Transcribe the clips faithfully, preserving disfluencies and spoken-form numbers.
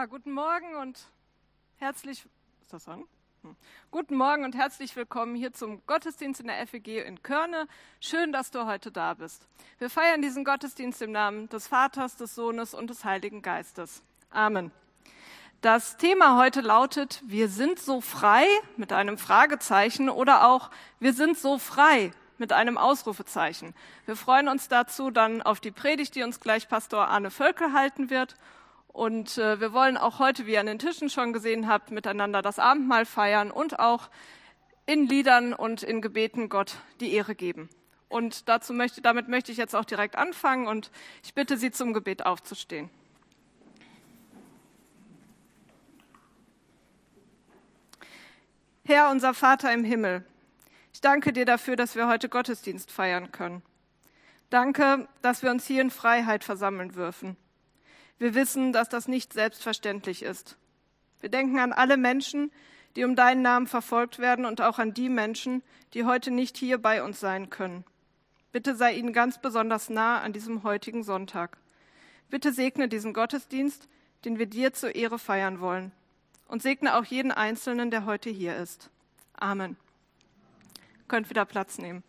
Ja, guten Morgen und herzlich, ist das an? Hm. Guten Morgen und herzlich willkommen hier zum Gottesdienst in der F E G in Körne. Schön, dass du heute da bist. Wir feiern diesen Gottesdienst im Namen des Vaters, des Sohnes und des Heiligen Geistes. Amen. Das Thema heute lautet, wir sind so frei mit einem Fragezeichen oder auch wir sind so frei mit einem Ausrufezeichen. Wir freuen uns dazu dann auf die Predigt, die uns gleich Pastor Arne Völkel halten wird. Und äh, wir wollen auch heute, wie ihr an den Tischen schon gesehen habt, miteinander das Abendmahl feiern und auch in Liedern und in Gebeten Gott die Ehre geben. Und dazu möchte, damit möchte ich jetzt auch direkt anfangen und ich bitte Sie zum Gebet aufzustehen. Herr, unser Vater im Himmel, ich danke dir dafür, dass wir heute Gottesdienst feiern können. Danke, dass wir uns hier in Freiheit versammeln dürfen. Wir wissen, dass das nicht selbstverständlich ist. Wir denken an alle Menschen, die um deinen Namen verfolgt werden und auch an die Menschen, die heute nicht hier bei uns sein können. Bitte sei ihnen ganz besonders nah an diesem heutigen Sonntag. Bitte segne diesen Gottesdienst, den wir dir zur Ehre feiern wollen. Und segne auch jeden Einzelnen, der heute hier ist. Amen. Ihr könnt wieder Platz nehmen.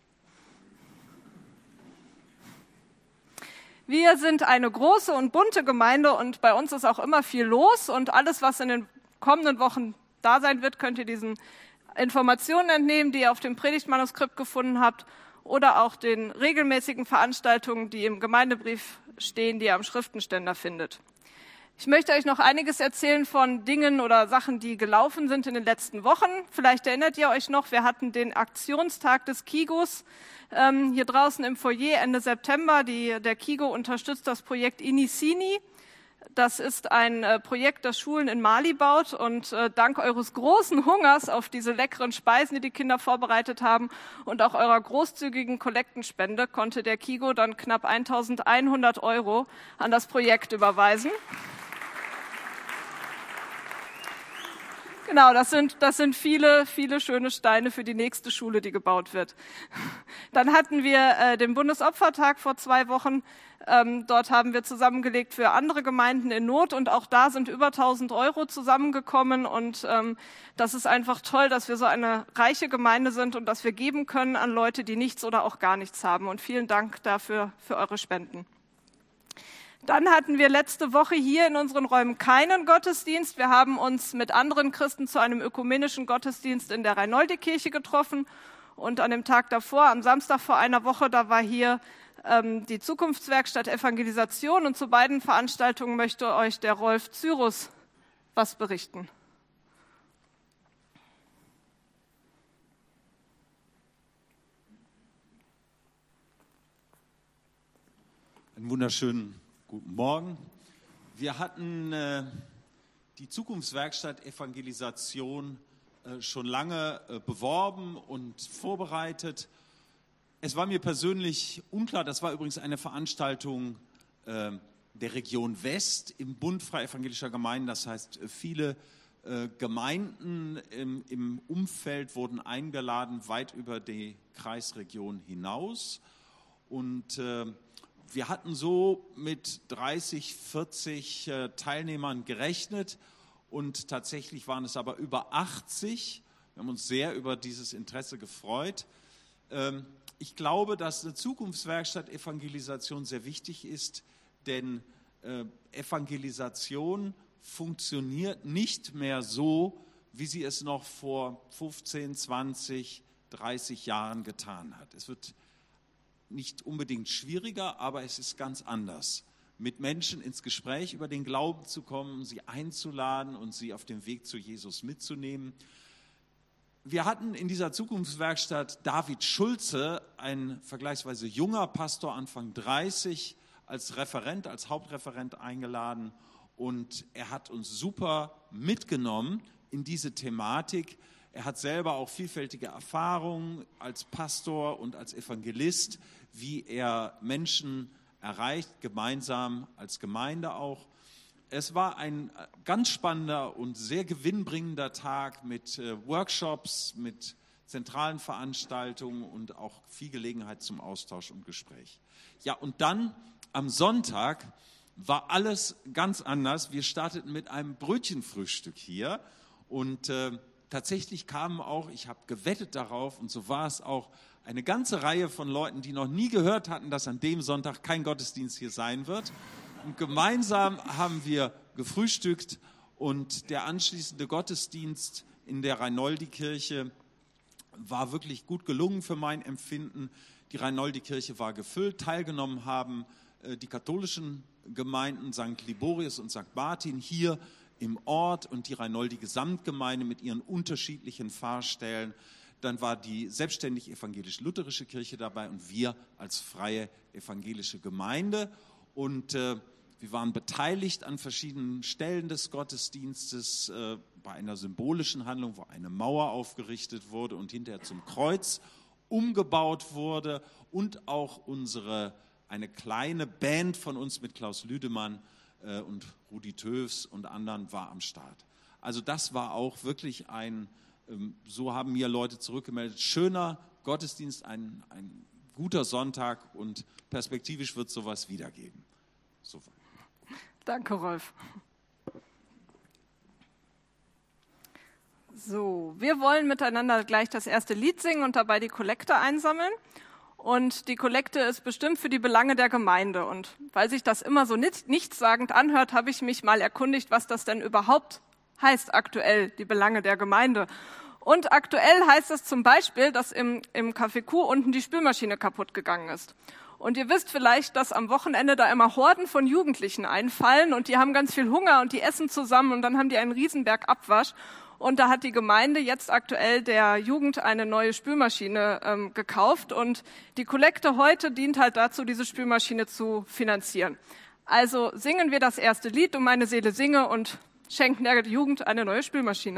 Wir sind eine große und bunte Gemeinde und bei uns ist auch immer viel los und alles, was in den kommenden Wochen da sein wird, könnt ihr diesen Informationen entnehmen, die ihr auf dem Predigtmanuskript gefunden habt oder auch den regelmäßigen Veranstaltungen, die im Gemeindebrief stehen, die ihr am Schriftenständer findet. Ich möchte euch noch einiges erzählen von Dingen oder Sachen, die gelaufen sind in den letzten Wochen. Vielleicht erinnert ihr euch noch, wir hatten den Aktionstag des Kigos ähm, hier draußen im Foyer Ende September. Die, der Kigo unterstützt das Projekt Inicini. Das ist ein äh, Projekt, das Schulen in Mali baut und äh, dank eures großen Hungers auf diese leckeren Speisen, die die Kinder vorbereitet haben und auch eurer großzügigen Kollektenspende konnte der Kigo dann knapp eintausendeinhundert Euro an das Projekt überweisen. Genau, das sind, das sind viele, viele schöne Steine für die nächste Schule, die gebaut wird. Dann hatten wir äh, den Bundesopfertag vor zwei Wochen. Ähm, dort haben wir zusammengelegt für andere Gemeinden in Not und auch da sind über tausend Euro zusammengekommen und ähm, das ist einfach toll, dass wir so eine reiche Gemeinde sind und dass wir geben können an Leute, die nichts oder auch gar nichts haben. Und vielen Dank dafür für eure Spenden. Dann hatten wir letzte Woche hier in unseren Räumen keinen Gottesdienst. Wir haben uns mit anderen Christen zu einem ökumenischen Gottesdienst in der Reinoldi-Kirche getroffen. Und an dem Tag davor, am Samstag vor einer Woche, da war hier ähm, die Zukunftswerkstatt Evangelisation. Und zu beiden Veranstaltungen möchte euch der Rolf Cyrus was berichten. Einen wunderschönen guten Morgen. Wir hatten äh, die Zukunftswerkstatt Evangelisation äh, schon lange äh, beworben und vorbereitet. Es war mir persönlich unklar, das war übrigens eine Veranstaltung äh, der Region West im Bund Freie Evangelischer Gemeinden. Das heißt, viele äh, Gemeinden im, im Umfeld wurden eingeladen, weit über die Kreisregion hinaus. Und äh, Wir hatten so mit dreißig, vierzig äh, Teilnehmern gerechnet und tatsächlich waren es aber über achtzig. Wir haben uns sehr über dieses Interesse gefreut. Ähm, ich glaube, dass eine Zukunftswerkstatt Evangelisation sehr wichtig ist, denn äh, Evangelisation funktioniert nicht mehr so, wie sie es noch vor fünfzehn, zwanzig, dreißig Jahren getan hat. Es wird nicht unbedingt schwieriger, aber es ist ganz anders, mit Menschen ins Gespräch über den Glauben zu kommen, sie einzuladen und sie auf dem Weg zu Jesus mitzunehmen. Wir hatten in dieser Zukunftswerkstatt David Schulze, ein vergleichsweise junger Pastor, Anfang dreißig, als Referent, als Hauptreferent eingeladen und er hat uns super mitgenommen in diese Thematik. Er hat selber auch vielfältige Erfahrungen als Pastor und als Evangelist, wie er Menschen erreicht, gemeinsam als Gemeinde auch. Es war ein ganz spannender und sehr gewinnbringender Tag mit Workshops, mit zentralen Veranstaltungen und auch viel Gelegenheit zum Austausch und Gespräch. Ja, und dann am Sonntag war alles ganz anders. Wir starteten mit einem Brötchenfrühstück hier und äh, tatsächlich kamen auch, ich habe gewettet darauf und so war es auch, eine ganze Reihe von Leuten, die noch nie gehört hatten, dass an dem Sonntag kein Gottesdienst hier sein wird. Und gemeinsam haben wir gefrühstückt und der anschließende Gottesdienst in der Reinoldi-Kirche war wirklich gut gelungen für mein Empfinden. Die Reinoldi-Kirche war gefüllt, teilgenommen haben äh, die katholischen Gemeinden Sankt Liborius und Sankt Martin hier im Ort und die Reinoldi-Gesamtgemeinde mit ihren unterschiedlichen Pfarrstellen. Dann war die selbstständig evangelisch-lutherische Kirche dabei und wir als freie evangelische Gemeinde. Und äh, wir waren beteiligt an verschiedenen Stellen des Gottesdienstes, äh, bei einer symbolischen Handlung, wo eine Mauer aufgerichtet wurde und hinterher zum Kreuz umgebaut wurde. Und auch unsere, eine kleine Band von uns mit Klaus Lüdemann äh, und Rudi Töfs und anderen war am Start. Also das war auch wirklich ein, ähm, so haben mir Leute zurückgemeldet, schöner Gottesdienst, ein, ein guter Sonntag und perspektivisch wird es sowas wiedergeben. So. Danke, Rolf. So, wir wollen miteinander gleich das erste Lied singen und dabei die Kollekte einsammeln. Und die Kollekte ist bestimmt für die Belange der Gemeinde. Und weil sich das immer so nicht, nichtssagend anhört, habe ich mich mal erkundigt, was das denn überhaupt heißt aktuell, die Belange der Gemeinde. Und aktuell heißt es zum Beispiel, dass im, im Café Q unten die Spülmaschine kaputt gegangen ist. Und ihr wisst vielleicht, dass am Wochenende da immer Horden von Jugendlichen einfallen und die haben ganz viel Hunger und die essen zusammen und dann haben die einen Riesenberg Abwasch. Und da hat die Gemeinde jetzt aktuell der Jugend eine neue Spülmaschine ähm, gekauft und die Kollekte heute dient halt dazu, diese Spülmaschine zu finanzieren. Also singen wir das erste Lied, um meine Seele singe und schenken der Jugend eine neue Spülmaschine.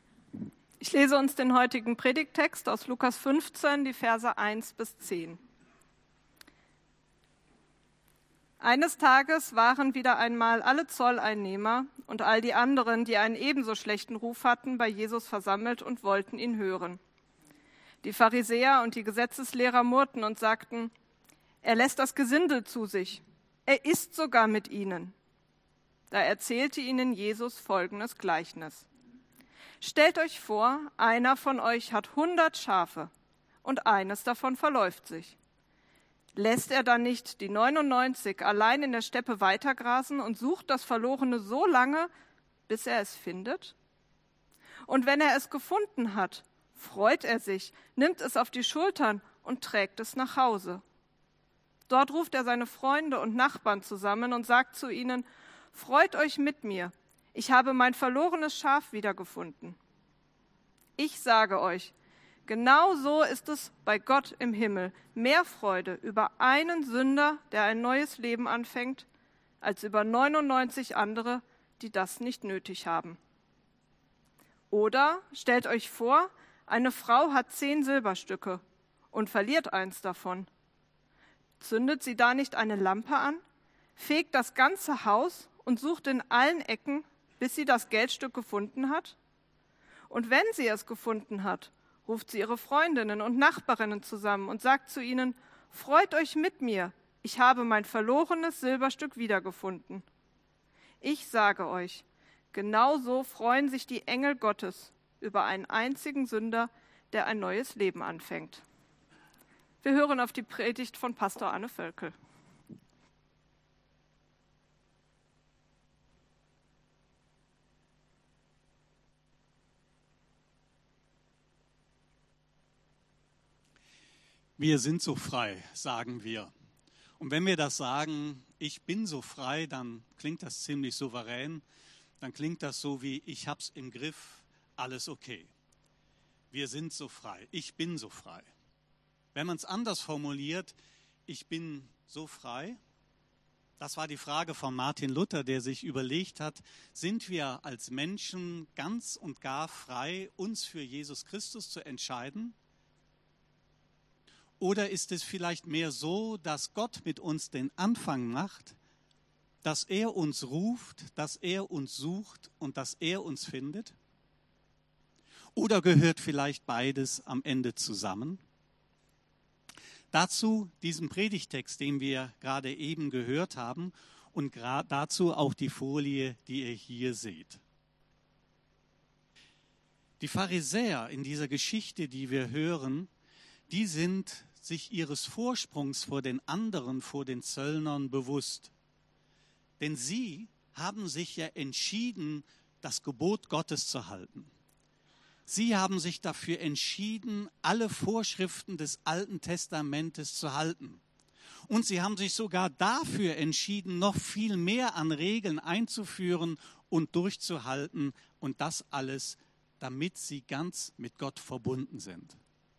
Ich lese uns den heutigen Predigttext aus Lukas fünfzehn, die Verse eins bis zehn. Eines Tages waren wieder einmal alle Zolleinnehmer und all die anderen, die einen ebenso schlechten Ruf hatten, bei Jesus versammelt und wollten ihn hören. Die Pharisäer und die Gesetzeslehrer murrten und sagten: Er lässt das Gesindel zu sich. Er isst sogar mit ihnen. Da erzählte ihnen Jesus folgendes Gleichnis. Stellt euch vor, einer von euch hat hundert Schafe und eines davon verläuft sich. Lässt er dann nicht die neunundneunzig allein in der Steppe weitergrasen und sucht das Verlorene so lange, bis er es findet? Und wenn er es gefunden hat, freut er sich, nimmt es auf die Schultern und trägt es nach Hause. Dort ruft er seine Freunde und Nachbarn zusammen und sagt zu ihnen: Freut euch mit mir, ich habe mein verlorenes Schaf wiedergefunden. Ich sage euch, genau so ist es bei Gott im Himmel, mehr Freude über einen Sünder, der ein neues Leben anfängt, als über neunundneunzig andere, die das nicht nötig haben. Oder stellt euch vor, eine Frau hat zehn Silberstücke und verliert eins davon. Zündet sie da nicht eine Lampe an, fegt das ganze Haus und sucht in allen Ecken, bis sie das Geldstück gefunden hat? Und wenn sie es gefunden hat, ruft sie ihre Freundinnen und Nachbarinnen zusammen und sagt zu ihnen: Freut euch mit mir, ich habe mein verlorenes Silberstück wiedergefunden. Ich sage euch, genau so freuen sich die Engel Gottes über einen einzigen Sünder, der ein neues Leben anfängt. Wir hören auf die Predigt von Pastor Anne Völkel. Wir sind so frei, sagen wir. Und wenn wir das sagen, ich bin so frei, dann klingt das ziemlich souverän. Dann klingt das so wie: Ich hab's im Griff, alles okay. Wir sind so frei, ich bin so frei. Wenn man es anders formuliert, ich bin so frei, das war die Frage von Martin Luther, der sich überlegt hat: Sind wir als Menschen ganz und gar frei, uns für Jesus Christus zu entscheiden? Oder ist es vielleicht mehr so, dass Gott mit uns den Anfang macht, dass er uns ruft, dass er uns sucht und dass er uns findet? Oder gehört vielleicht beides am Ende zusammen? Dazu diesen Predigtext, den wir gerade eben gehört haben, und dazu auch die Folie, die ihr hier seht. Die Pharisäer in dieser Geschichte, die wir hören, die sind sich ihres Vorsprungs vor den anderen, vor den Zöllnern bewusst. Denn sie haben sich ja entschieden, das Gebot Gottes zu halten. Sie haben sich dafür entschieden, alle Vorschriften des Alten Testamentes zu halten. Und sie haben sich sogar dafür entschieden, noch viel mehr an Regeln einzuführen und durchzuhalten. Und das alles, damit sie ganz mit Gott verbunden sind.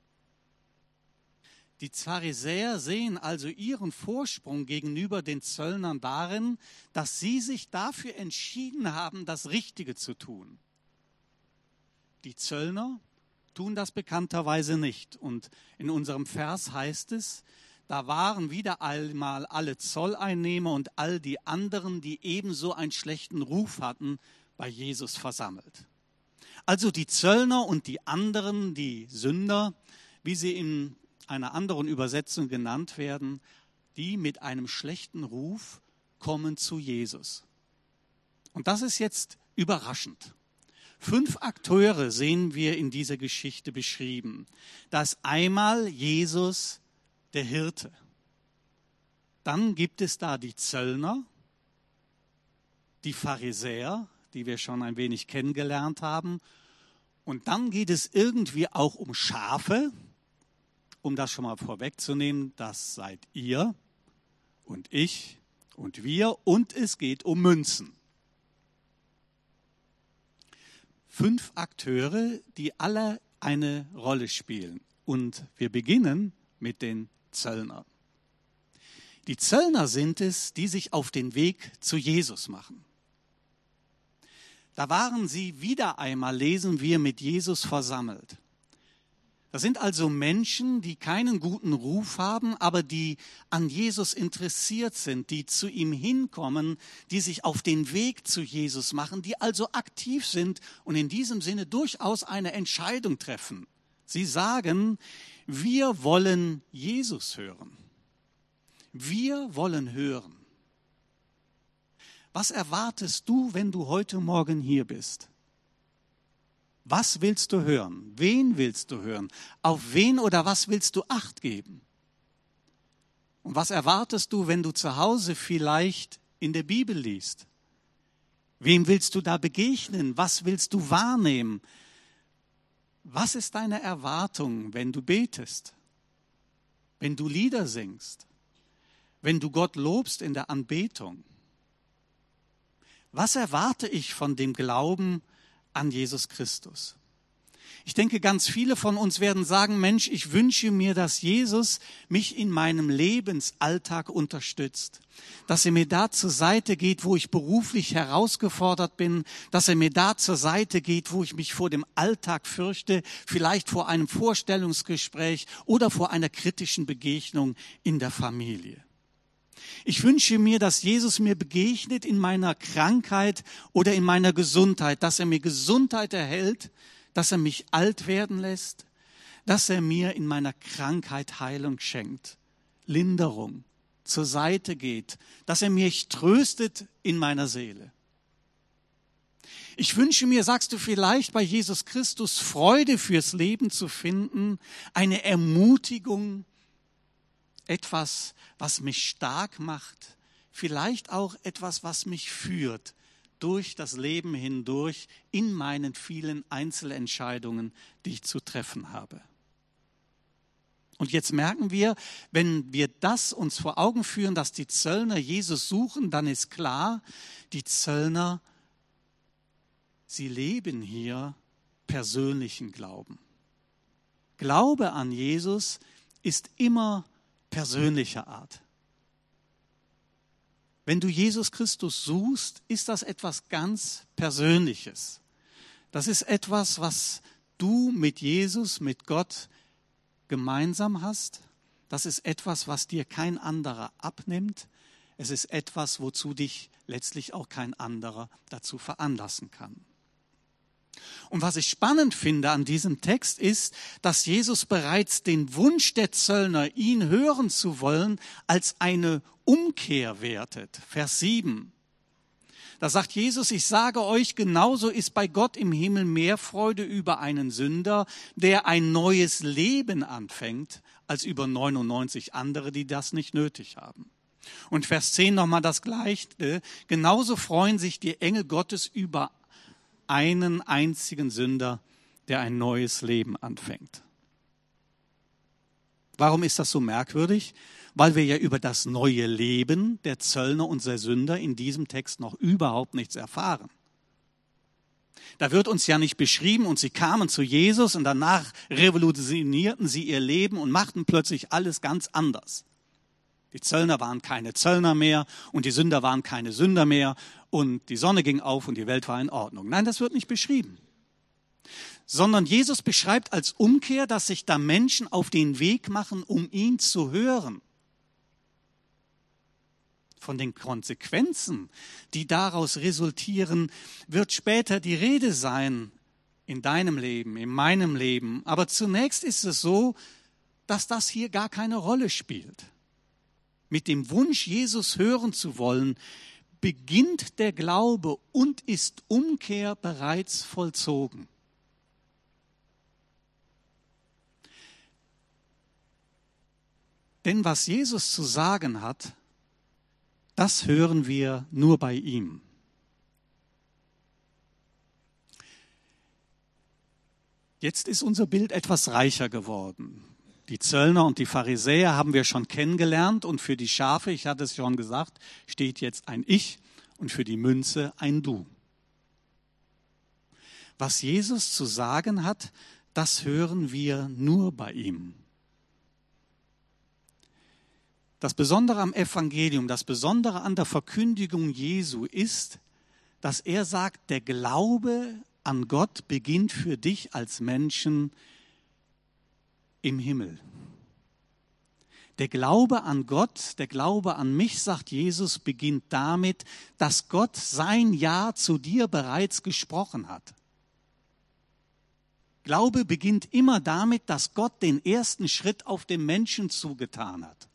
Die Pharisäer sehen also ihren Vorsprung gegenüber den Zöllnern darin, dass sie sich dafür entschieden haben, das Richtige zu tun. Die Zöllner tun das bekannterweise nicht. Und in unserem Vers heißt es, da waren wieder einmal alle Zolleinnehmer und all die anderen, die ebenso einen schlechten Ruf hatten, bei Jesus versammelt. Also die Zöllner und die anderen, die Sünder, wie sie in einer anderen Übersetzung genannt werden, die mit einem schlechten Ruf kommen zu Jesus. Und das ist jetzt überraschend. Fünf Akteure sehen wir in dieser Geschichte beschrieben. Das ist einmal Jesus, der Hirte. Dann gibt es da die Zöllner, die Pharisäer, die wir schon ein wenig kennengelernt haben. Und dann geht es irgendwie auch um Schafe. Um das schon mal vorwegzunehmen, das seid ihr und ich und wir, und es geht um Münzen. Fünf Akteure, die alle eine Rolle spielen. Und wir beginnen mit den Zöllnern. Die Zöllner sind es, die sich auf den Weg zu Jesus machen. Da waren sie wieder einmal, lesen wir, mit Jesus versammelt. Das sind also Menschen, die keinen guten Ruf haben, aber die an Jesus interessiert sind, die zu ihm hinkommen, die sich auf den Weg zu Jesus machen, die also aktiv sind und in diesem Sinne durchaus eine Entscheidung treffen. Sie sagen, wir wollen Jesus hören. Wir wollen hören. Was erwartest du, wenn du heute Morgen hier bist? Was willst du hören? Wen willst du hören? Auf wen oder was willst du Acht geben? Und was erwartest du, wenn du zu Hause vielleicht in der Bibel liest? Wem willst du da begegnen? Was willst du wahrnehmen? Was ist deine Erwartung, wenn du betest? Wenn du Lieder singst? Wenn du Gott lobst in der Anbetung? Was erwarte ich von dem Glauben an Jesus Christus? Ich denke, ganz viele von uns werden sagen, Mensch, ich wünsche mir, dass Jesus mich in meinem Lebensalltag unterstützt, dass er mir da zur Seite geht, wo ich beruflich herausgefordert bin, dass er mir da zur Seite geht, wo ich mich vor dem Alltag fürchte, vielleicht vor einem Vorstellungsgespräch oder vor einer kritischen Begegnung in der Familie. Ich wünsche mir, dass Jesus mir begegnet in meiner Krankheit oder in meiner Gesundheit, dass er mir Gesundheit erhält, dass er mich alt werden lässt, dass er mir in meiner Krankheit Heilung schenkt, Linderung, zur Seite geht, dass er mich tröstet in meiner Seele. Ich wünsche mir, sagst du vielleicht, bei Jesus Christus Freude fürs Leben zu finden, eine Ermutigung, etwas, was mich stark macht, vielleicht auch etwas, was mich führt durch das Leben hindurch in meinen vielen Einzelentscheidungen, die ich zu treffen habe. Und jetzt merken wir, wenn wir das uns vor Augen führen, dass die Zöllner Jesus suchen, dann ist klar, die Zöllner, sie leben hier persönlichen Glauben. Glaube an Jesus ist immer persönlicher Art. Wenn du Jesus Christus suchst, ist das etwas ganz Persönliches. Das ist etwas, was du mit Jesus, mit Gott gemeinsam hast. Das ist etwas, was dir kein anderer abnimmt. Es ist etwas, wozu dich letztlich auch kein anderer dazu veranlassen kann. Und was ich spannend finde an diesem Text ist, dass Jesus bereits den Wunsch der Zöllner, ihn hören zu wollen, als eine Umkehr wertet. Vers sieben. Da sagt Jesus, ich sage euch, genauso ist bei Gott im Himmel mehr Freude über einen Sünder, der ein neues Leben anfängt, als über neunundneunzig andere, die das nicht nötig haben. Und Vers zehn nochmal das Gleiche. Genauso freuen sich die Engel Gottes über einen einzigen Sünder, der ein neues Leben anfängt. Warum ist das so merkwürdig? Weil wir ja über das neue Leben der Zöllner und der Sünder in diesem Text noch überhaupt nichts erfahren. Da wird uns ja nicht beschrieben, und sie kamen zu Jesus und danach revolutionierten sie ihr Leben und machten plötzlich alles ganz anders. Die Zöllner waren keine Zöllner mehr und die Sünder waren keine Sünder mehr und die Sonne ging auf und die Welt war in Ordnung. Nein, das wird nicht beschrieben. Sondern Jesus beschreibt als Umkehr, dass sich da Menschen auf den Weg machen, um ihn zu hören. Von den Konsequenzen, die daraus resultieren, wird später die Rede sein in deinem Leben, in meinem Leben. Aber zunächst ist es so, dass das hier gar keine Rolle spielt. Mit dem Wunsch, Jesus hören zu wollen, beginnt der Glaube und ist Umkehr bereits vollzogen. Denn was Jesus zu sagen hat, das hören wir nur bei ihm. Jetzt ist unser Bild etwas reicher geworden. Die Zöllner und die Pharisäer haben wir schon kennengelernt und für die Schafe, ich hatte es schon gesagt, steht jetzt ein Ich und für die Münze ein Du. Was Jesus zu sagen hat, das hören wir nur bei ihm. Das Besondere am Evangelium, das Besondere an der Verkündigung Jesu ist, dass er sagt, der Glaube an Gott beginnt für dich als Menschen im Himmel. Der Glaube an Gott, der Glaube an mich, sagt Jesus, beginnt damit, dass Gott sein Ja zu dir bereits gesprochen hat. Glaube beginnt immer damit, dass Gott den ersten Schritt auf den Menschen zugetan hat.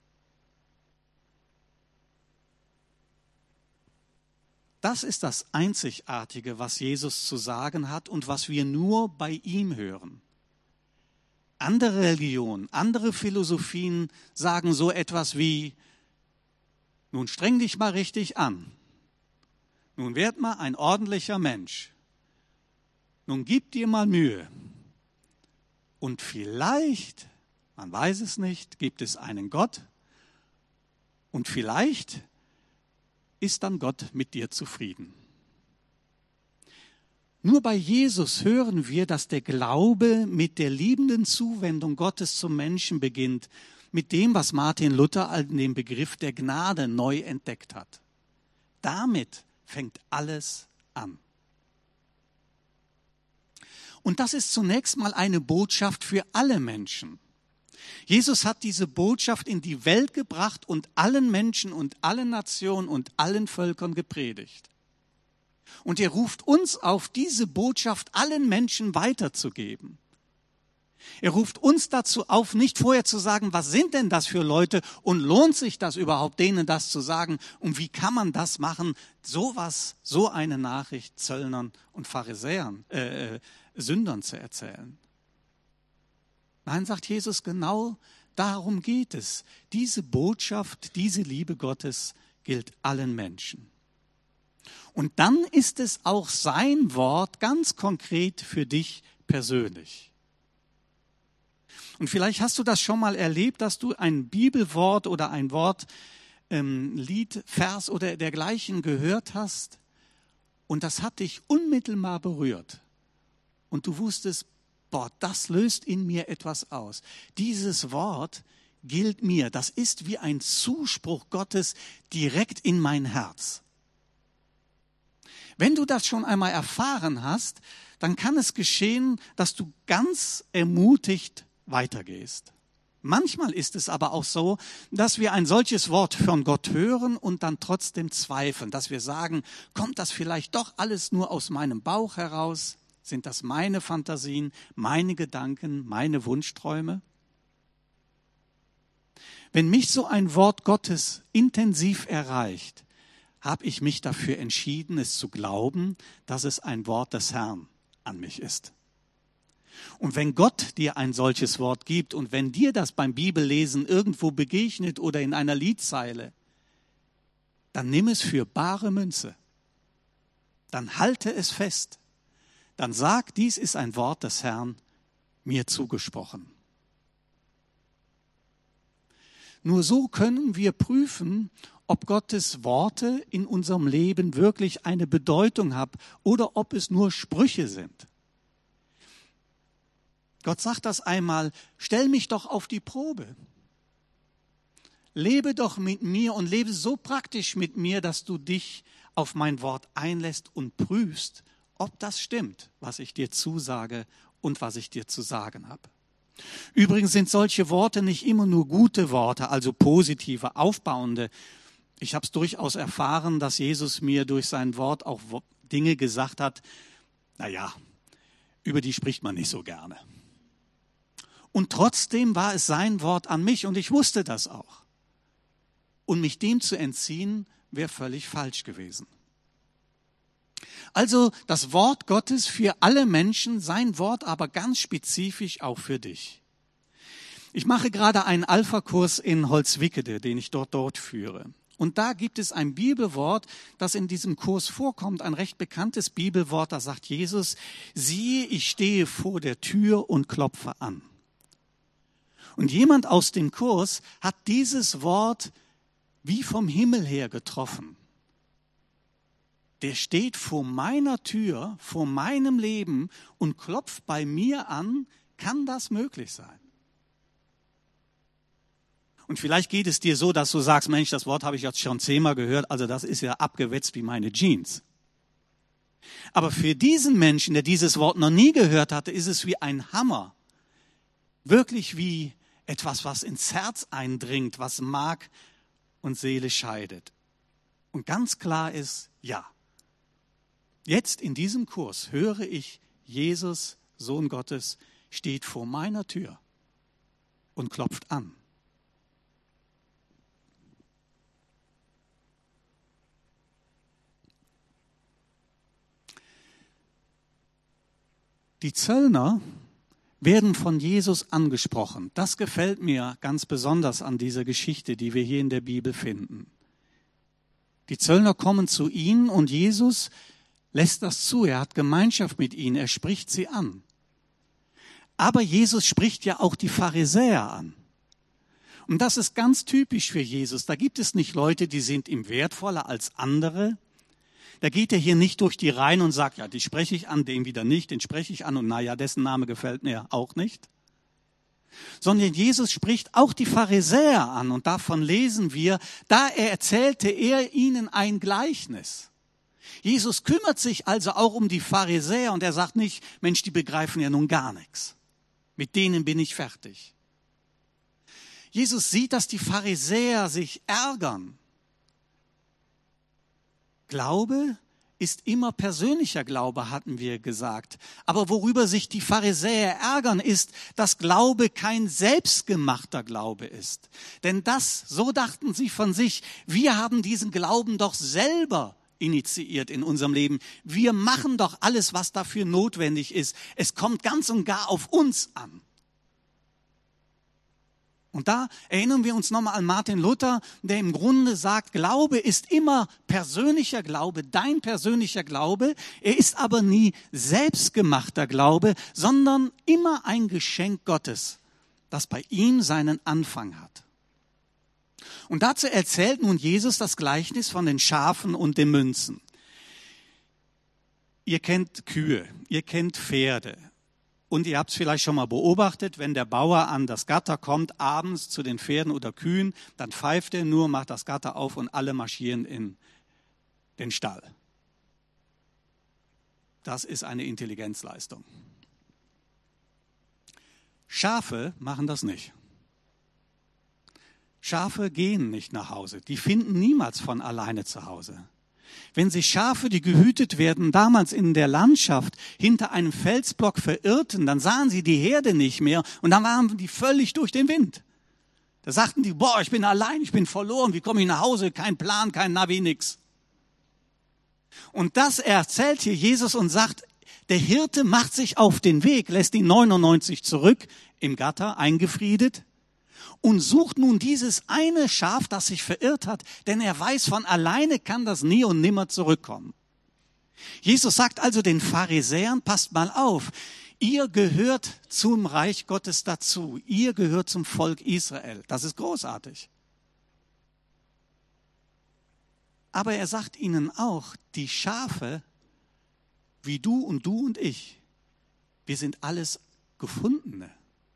Das ist das Einzigartige, was Jesus zu sagen hat und was wir nur bei ihm hören. Andere Religionen, andere Philosophien sagen so etwas wie, nun streng dich mal richtig an, nun werd mal ein ordentlicher Mensch, nun gib dir mal Mühe und vielleicht, man weiß es nicht, gibt es einen Gott und vielleicht ist dann Gott mit dir zufrieden. Nur bei Jesus hören wir, dass der Glaube mit der liebenden Zuwendung Gottes zum Menschen beginnt, mit dem, was Martin Luther als den Begriff der Gnade neu entdeckt hat. Damit fängt alles an. Und das ist zunächst mal eine Botschaft für alle Menschen. Jesus hat diese Botschaft in die Welt gebracht und allen Menschen und allen Nationen und allen Völkern gepredigt. Und er ruft uns auf, diese Botschaft allen Menschen weiterzugeben. Er ruft uns dazu auf, nicht vorher zu sagen, was sind denn das für Leute und lohnt sich das überhaupt, denen das zu sagen und wie kann man das machen, sowas, so eine Nachricht Zöllnern und Pharisäern, äh, Sündern zu erzählen. Nein, sagt Jesus, genau darum geht es. Diese Botschaft, diese Liebe Gottes gilt allen Menschen. Und dann ist es auch sein Wort ganz konkret für dich persönlich. Und vielleicht hast du das schon mal erlebt, dass du ein Bibelwort oder ein Wort, ähm, Lied, Vers oder dergleichen gehört hast und das hat dich unmittelbar berührt. Und du wusstest, boah, das löst in mir etwas aus. Dieses Wort gilt mir. Das ist wie ein Zuspruch Gottes direkt in mein Herz. Wenn du das schon einmal erfahren hast, dann kann es geschehen, dass du ganz ermutigt weitergehst. Manchmal ist es aber auch so, dass wir ein solches Wort von Gott hören und dann trotzdem zweifeln, dass wir sagen, kommt das vielleicht doch alles nur aus meinem Bauch heraus? Sind das meine Fantasien, meine Gedanken, meine Wunschträume? Wenn mich so ein Wort Gottes intensiv erreicht, habe ich mich dafür entschieden, es zu glauben, dass es ein Wort des Herrn an mich ist. Und wenn Gott dir ein solches Wort gibt und wenn dir das beim Bibellesen irgendwo begegnet oder in einer Liedzeile, dann nimm es für bare Münze. Dann halte es fest. Dann sag, dies ist ein Wort des Herrn, mir zugesprochen. Nur so können wir prüfen, ob Gottes Worte in unserem Leben wirklich eine Bedeutung haben oder ob es nur Sprüche sind. Gott sagt das einmal, stell mich doch auf die Probe. Lebe doch mit mir und lebe so praktisch mit mir, dass du dich auf mein Wort einlässt und prüfst, ob das stimmt, was ich dir zusage und was ich dir zu sagen habe. Übrigens sind solche Worte nicht immer nur gute Worte, also positive, aufbauende. Ich habe es durchaus erfahren, dass Jesus mir durch sein Wort auch Dinge gesagt hat, naja, über die spricht man nicht so gerne. Und trotzdem war es sein Wort an mich und ich wusste das auch. Und mich dem zu entziehen, wäre völlig falsch gewesen. Also das Wort Gottes für alle Menschen, sein Wort aber ganz spezifisch auch für dich. Ich mache gerade einen Alpha-Kurs in Holzwickede, den ich dort dort führe. Und da gibt es ein Bibelwort, das in diesem Kurs vorkommt, ein recht bekanntes Bibelwort, da sagt Jesus, siehe, ich stehe vor der Tür und klopfe an. Und jemand aus dem Kurs hat dieses Wort wie vom Himmel her getroffen. Der steht vor meiner Tür, vor meinem Leben und klopft bei mir an. Kann das möglich sein? Und vielleicht geht es dir so, dass du sagst, Mensch, das Wort habe ich jetzt schon zehnmal gehört, also das ist ja abgewetzt wie meine Jeans. Aber für diesen Menschen, der dieses Wort noch nie gehört hatte, ist es wie ein Hammer. Wirklich wie etwas, was ins Herz eindringt, was Mark und Seele scheidet. Und ganz klar ist, ja. Jetzt in diesem Kurs höre ich, Jesus, Sohn Gottes, steht vor meiner Tür und klopft an. Die Zöllner werden von Jesus angesprochen. Das gefällt mir ganz besonders an dieser Geschichte, die wir hier in der Bibel finden. Die Zöllner kommen zu ihnen und Jesus lässt das zu. Er hat Gemeinschaft mit ihnen, er spricht sie an. Aber Jesus spricht ja auch die Pharisäer an. Und das ist ganz typisch für Jesus. Da gibt es nicht Leute, die sind ihm wertvoller als andere. Da geht er hier nicht durch die Reihen und sagt, ja, die spreche ich an, den wieder nicht, den spreche ich an und naja, dessen Name gefällt mir auch nicht. Sondern Jesus spricht auch die Pharisäer an und davon lesen wir, da er erzählte er ihnen ein Gleichnis. Jesus kümmert sich also auch um die Pharisäer und er sagt nicht, Mensch, die begreifen ja nun gar nichts. Mit denen bin ich fertig. Jesus sieht, dass die Pharisäer sich ärgern. Glaube ist immer persönlicher Glaube, hatten wir gesagt. Aber worüber sich die Pharisäer ärgern, ist, dass Glaube kein selbstgemachter Glaube ist. Denn das, so dachten sie von sich, wir haben diesen Glauben doch selber initiiert in unserem Leben. Wir machen doch alles, was dafür notwendig ist. Es kommt ganz und gar auf uns an. Und da erinnern wir uns nochmal an Martin Luther, der im Grunde sagt, Glaube ist immer persönlicher Glaube, dein persönlicher Glaube. Er ist aber nie selbstgemachter Glaube, sondern immer ein Geschenk Gottes, das bei ihm seinen Anfang hat. Und dazu erzählt nun Jesus das Gleichnis von den Schafen und den Münzen. Ihr kennt Kühe, ihr kennt Pferde. Und ihr habt es vielleicht schon mal beobachtet, wenn der Bauer an das Gatter kommt, abends zu den Pferden oder Kühen, dann pfeift er nur, macht das Gatter auf und alle marschieren in den Stall. Das ist eine Intelligenzleistung. Schafe machen das nicht. Schafe gehen nicht nach Hause. Die finden niemals von alleine zu Hause. Wenn sich Schafe, die gehütet werden, damals in der Landschaft hinter einem Felsblock verirrten, dann sahen sie die Herde nicht mehr und dann waren die völlig durch den Wind. Da sagten die, boah, ich bin allein, ich bin verloren, wie komme ich nach Hause? Kein Plan, kein Navi, nix. Und das erzählt hier Jesus und sagt, der Hirte macht sich auf den Weg, lässt die neunundneunzig zurück im Gatter, eingefriedet, und sucht nun dieses eine Schaf, das sich verirrt hat, denn er weiß, von alleine kann das nie und nimmer zurückkommen. Jesus sagt also den Pharisäern, passt mal auf, ihr gehört zum Reich Gottes dazu, ihr gehört zum Volk Israel. Das ist großartig. Aber er sagt ihnen auch, die Schafe, wie du und du und ich, wir sind alles Gefundene.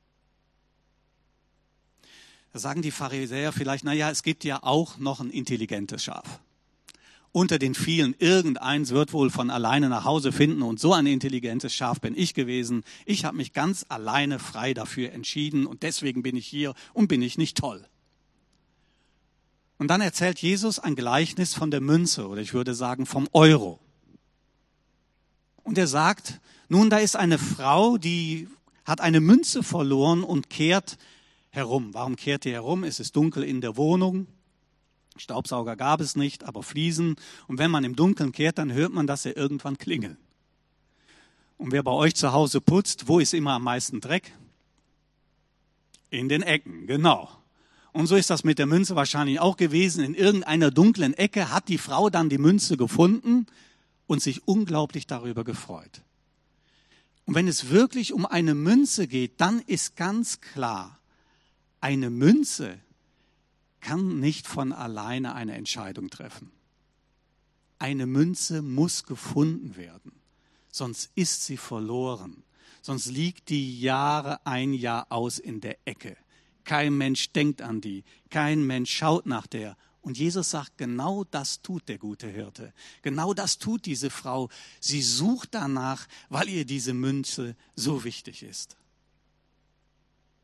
Da sagen die Pharisäer vielleicht, naja, es gibt ja auch noch ein intelligentes Schaf. Unter den vielen, irgendeins wird wohl von alleine nach Hause finden und so ein intelligentes Schaf bin ich gewesen. Ich habe mich ganz alleine frei dafür entschieden und deswegen bin ich hier und bin ich nicht toll. Und dann erzählt Jesus ein Gleichnis von der Münze oder ich würde sagen vom Euro. Und er sagt, nun da ist eine Frau, die hat eine Münze verloren und kehrt herum. Warum kehrt ihr herum? Es ist dunkel in der Wohnung. Staubsauger gab es nicht, aber Fliesen. Und wenn man im Dunkeln kehrt, dann hört man, dass er irgendwann klingelt. Und wer bei euch zu Hause putzt, wo ist immer am meisten Dreck? In den Ecken, genau. Und so ist das mit der Münze wahrscheinlich auch gewesen. In irgendeiner dunklen Ecke hat die Frau dann die Münze gefunden und sich unglaublich darüber gefreut. Und wenn es wirklich um eine Münze geht, dann ist ganz klar, eine Münze kann nicht von alleine eine Entscheidung treffen. Eine Münze muss gefunden werden, sonst ist sie verloren. Sonst liegt die Jahre ein Jahr aus in der Ecke. Kein Mensch denkt an die, kein Mensch schaut nach der. Und Jesus sagt, genau das tut der gute Hirte. Genau das tut diese Frau. Sie sucht danach, weil ihr diese Münze so wichtig ist.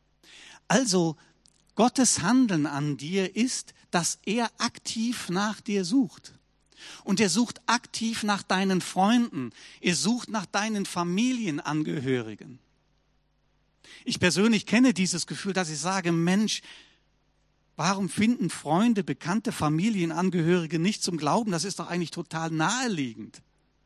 Also Gottes Handeln an dir ist, dass er aktiv nach dir sucht. Und er sucht aktiv nach deinen Freunden. Er sucht nach deinen Familienangehörigen. Ich persönlich kenne dieses Gefühl, dass ich sage, Mensch, warum finden Freunde, bekannte Familienangehörige nicht zum Glauben? Das ist doch eigentlich total naheliegend.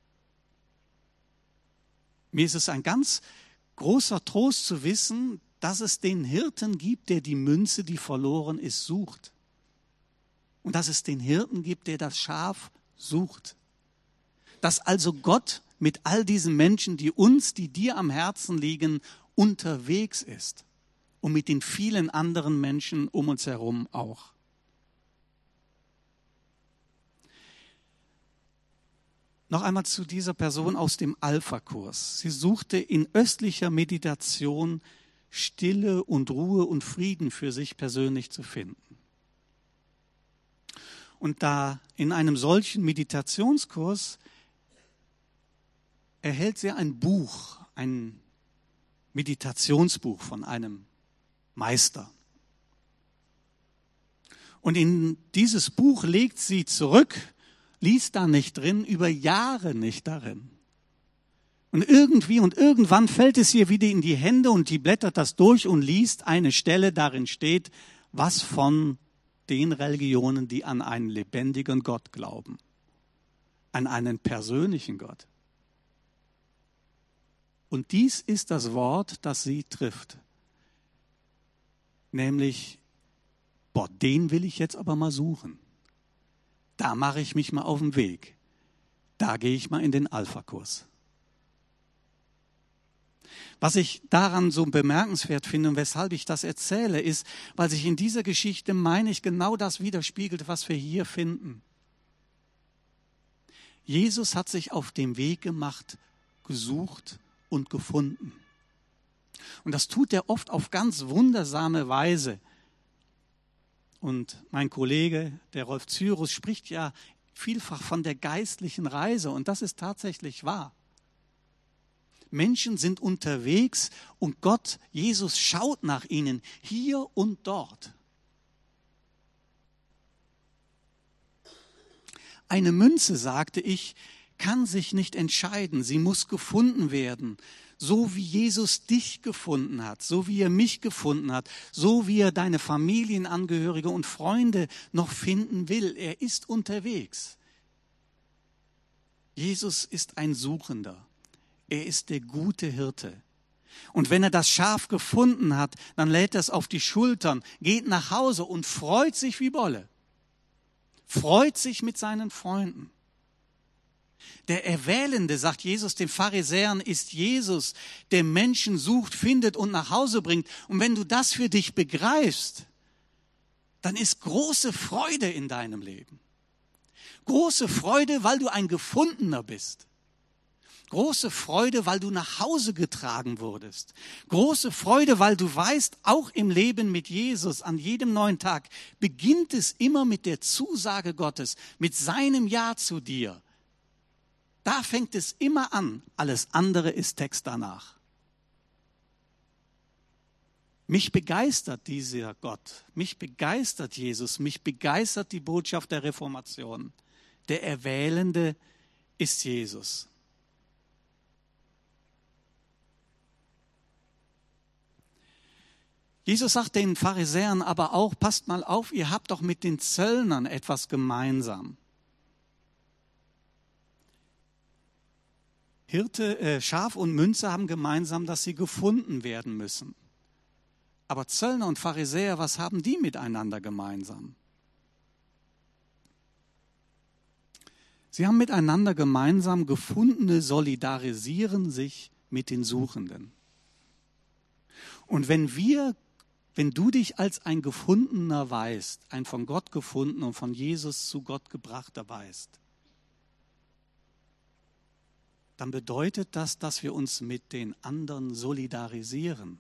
Mir ist es ein ganz großer Trost zu wissen, dass es den Hirten gibt, der die Münze, die verloren ist, sucht. Und dass es den Hirten gibt, der das Schaf sucht. Dass also Gott mit all diesen Menschen, die uns, die dir am Herzen liegen, unterwegs ist. Und mit den vielen anderen Menschen um uns herum auch. Noch einmal zu dieser Person aus dem Alpha-Kurs. Sie suchte in östlicher Meditation Stille und Ruhe und Frieden für sich persönlich zu finden. Und da in einem solchen Meditationskurs erhält sie ein Buch, ein Meditationsbuch von einem Meister. Und in dieses Buch legt sie zurück, liest da nicht drin, über Jahre nicht darin. Und irgendwie und irgendwann fällt es ihr wieder in die Hände und die blättert das durch und liest eine Stelle, darin steht, was von den Religionen, die an einen lebendigen Gott glauben, an einen persönlichen Gott. Und dies ist das Wort, das sie trifft. Nämlich, boah, den will ich jetzt aber mal suchen. Da mache ich mich mal auf den Weg. Da gehe ich mal in den Alpha-Kurs. Was ich daran so bemerkenswert finde und weshalb ich das erzähle, ist, weil sich in dieser Geschichte, meine ich, genau das widerspiegelt, was wir hier finden. Jesus hat sich auf den Weg gemacht, gesucht und gefunden. Und das tut er oft auf ganz wundersame Weise. Und mein Kollege, der Rolf Cyrus, spricht ja vielfach von der geistlichen Reise und das ist tatsächlich wahr. Menschen sind unterwegs und Gott, Jesus, schaut nach ihnen, hier und dort. Eine Münze, sagte ich, kann sich nicht entscheiden, sie muss gefunden werden. So wie Jesus dich gefunden hat, so wie er mich gefunden hat, so wie er deine Familienangehörige und Freunde noch finden will. Er ist unterwegs. Jesus ist ein Suchender. Er ist der gute Hirte. Und wenn er das Schaf gefunden hat, dann lädt er es auf die Schultern, geht nach Hause und freut sich wie Bolle. Freut sich mit seinen Freunden. Der Erwählende, sagt Jesus den Pharisäern, ist Jesus, der Menschen sucht, findet und nach Hause bringt. Und wenn du das für dich begreifst, dann ist große Freude in deinem Leben. Große Freude, weil du ein Gefundener bist. Große Freude, weil du nach Hause getragen wurdest. Große Freude, weil du weißt, auch im Leben mit Jesus, an jedem neuen Tag, beginnt es immer mit der Zusage Gottes, mit seinem Ja zu dir. Da fängt es immer an, alles andere ist Text danach. Mich begeistert dieser Gott, mich begeistert Jesus, mich begeistert die Botschaft der Reformation. Der Erwählende ist Jesus. Jesus sagt den Pharisäern aber auch, passt mal auf, ihr habt doch mit den Zöllnern etwas gemeinsam. Hirte, äh, Schaf und Münze haben gemeinsam, dass sie gefunden werden müssen. Aber Zöllner und Pharisäer, was haben die miteinander gemeinsam? Sie haben miteinander gemeinsam, Gefundene solidarisieren sich mit den Suchenden. Und wenn wir, wenn du dich als ein Gefundener weißt, ein von Gott gefunden und von Jesus zu Gott gebrachter weißt, dann bedeutet das, dass wir uns mit den anderen solidarisieren.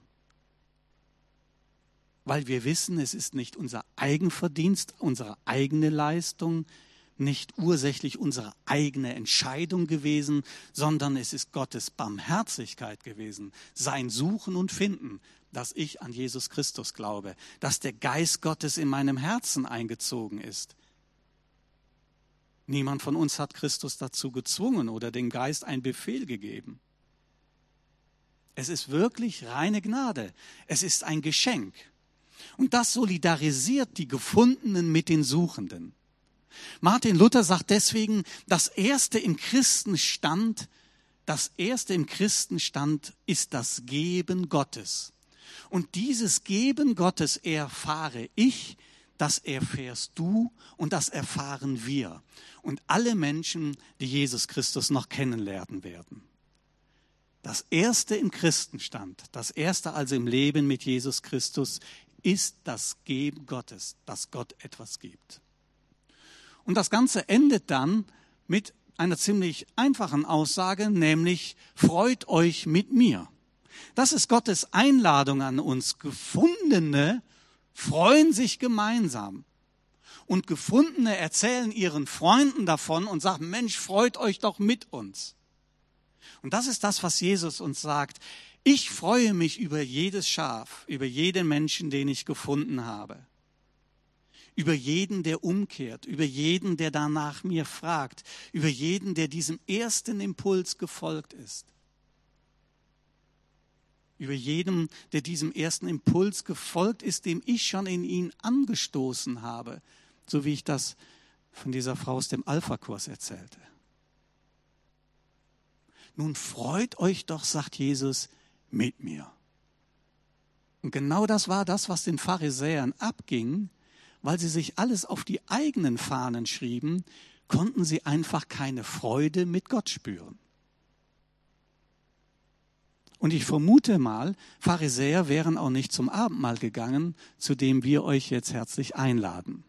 Weil wir wissen, es ist nicht unser Eigenverdienst, unsere eigene Leistung, nicht ursächlich unsere eigene Entscheidung gewesen, sondern es ist Gottes Barmherzigkeit gewesen, sein Suchen und Finden, dass ich an Jesus Christus glaube, dass der Geist Gottes in meinem Herzen eingezogen ist. Niemand von uns hat Christus dazu gezwungen oder dem Geist einen Befehl gegeben. Es ist wirklich reine Gnade. Es ist ein Geschenk. Und das solidarisiert die Gefundenen mit den Suchenden. Martin Luther sagt deswegen, das Erste im Christenstand, das Erste im Christenstand ist das Geben Gottes. Und dieses Geben Gottes erfahre ich, das erfährst du und das erfahren wir. Und alle Menschen, die Jesus Christus noch kennenlernen werden. Das Erste im Christenstand, das Erste also im Leben mit Jesus Christus, ist das Geben Gottes, dass Gott etwas gibt. Und das Ganze endet dann mit einer ziemlich einfachen Aussage, nämlich freut euch mit mir. Das ist Gottes Einladung an uns. Gefundene freuen sich gemeinsam. Und Gefundene erzählen ihren Freunden davon und sagen, Mensch, freut euch doch mit uns. Und das ist das, was Jesus uns sagt. Ich freue mich über jedes Schaf, über jeden Menschen, den ich gefunden habe. Über jeden, der umkehrt, über jeden, der danach mir fragt, über jeden, der diesem ersten Impuls gefolgt ist. Über jeden, der diesem ersten Impuls gefolgt ist, dem ich schon in ihn angestoßen habe, so wie ich das von dieser Frau aus dem Alpha-Kurs erzählte. Nun freut euch doch, sagt Jesus, mit mir. Und genau das war das, was den Pharisäern abging, weil sie sich alles auf die eigenen Fahnen schrieben, konnten sie einfach keine Freude mit Gott spüren. Und ich vermute mal, Pharisäer wären auch nicht zum Abendmahl gegangen, zu dem wir euch jetzt herzlich einladen.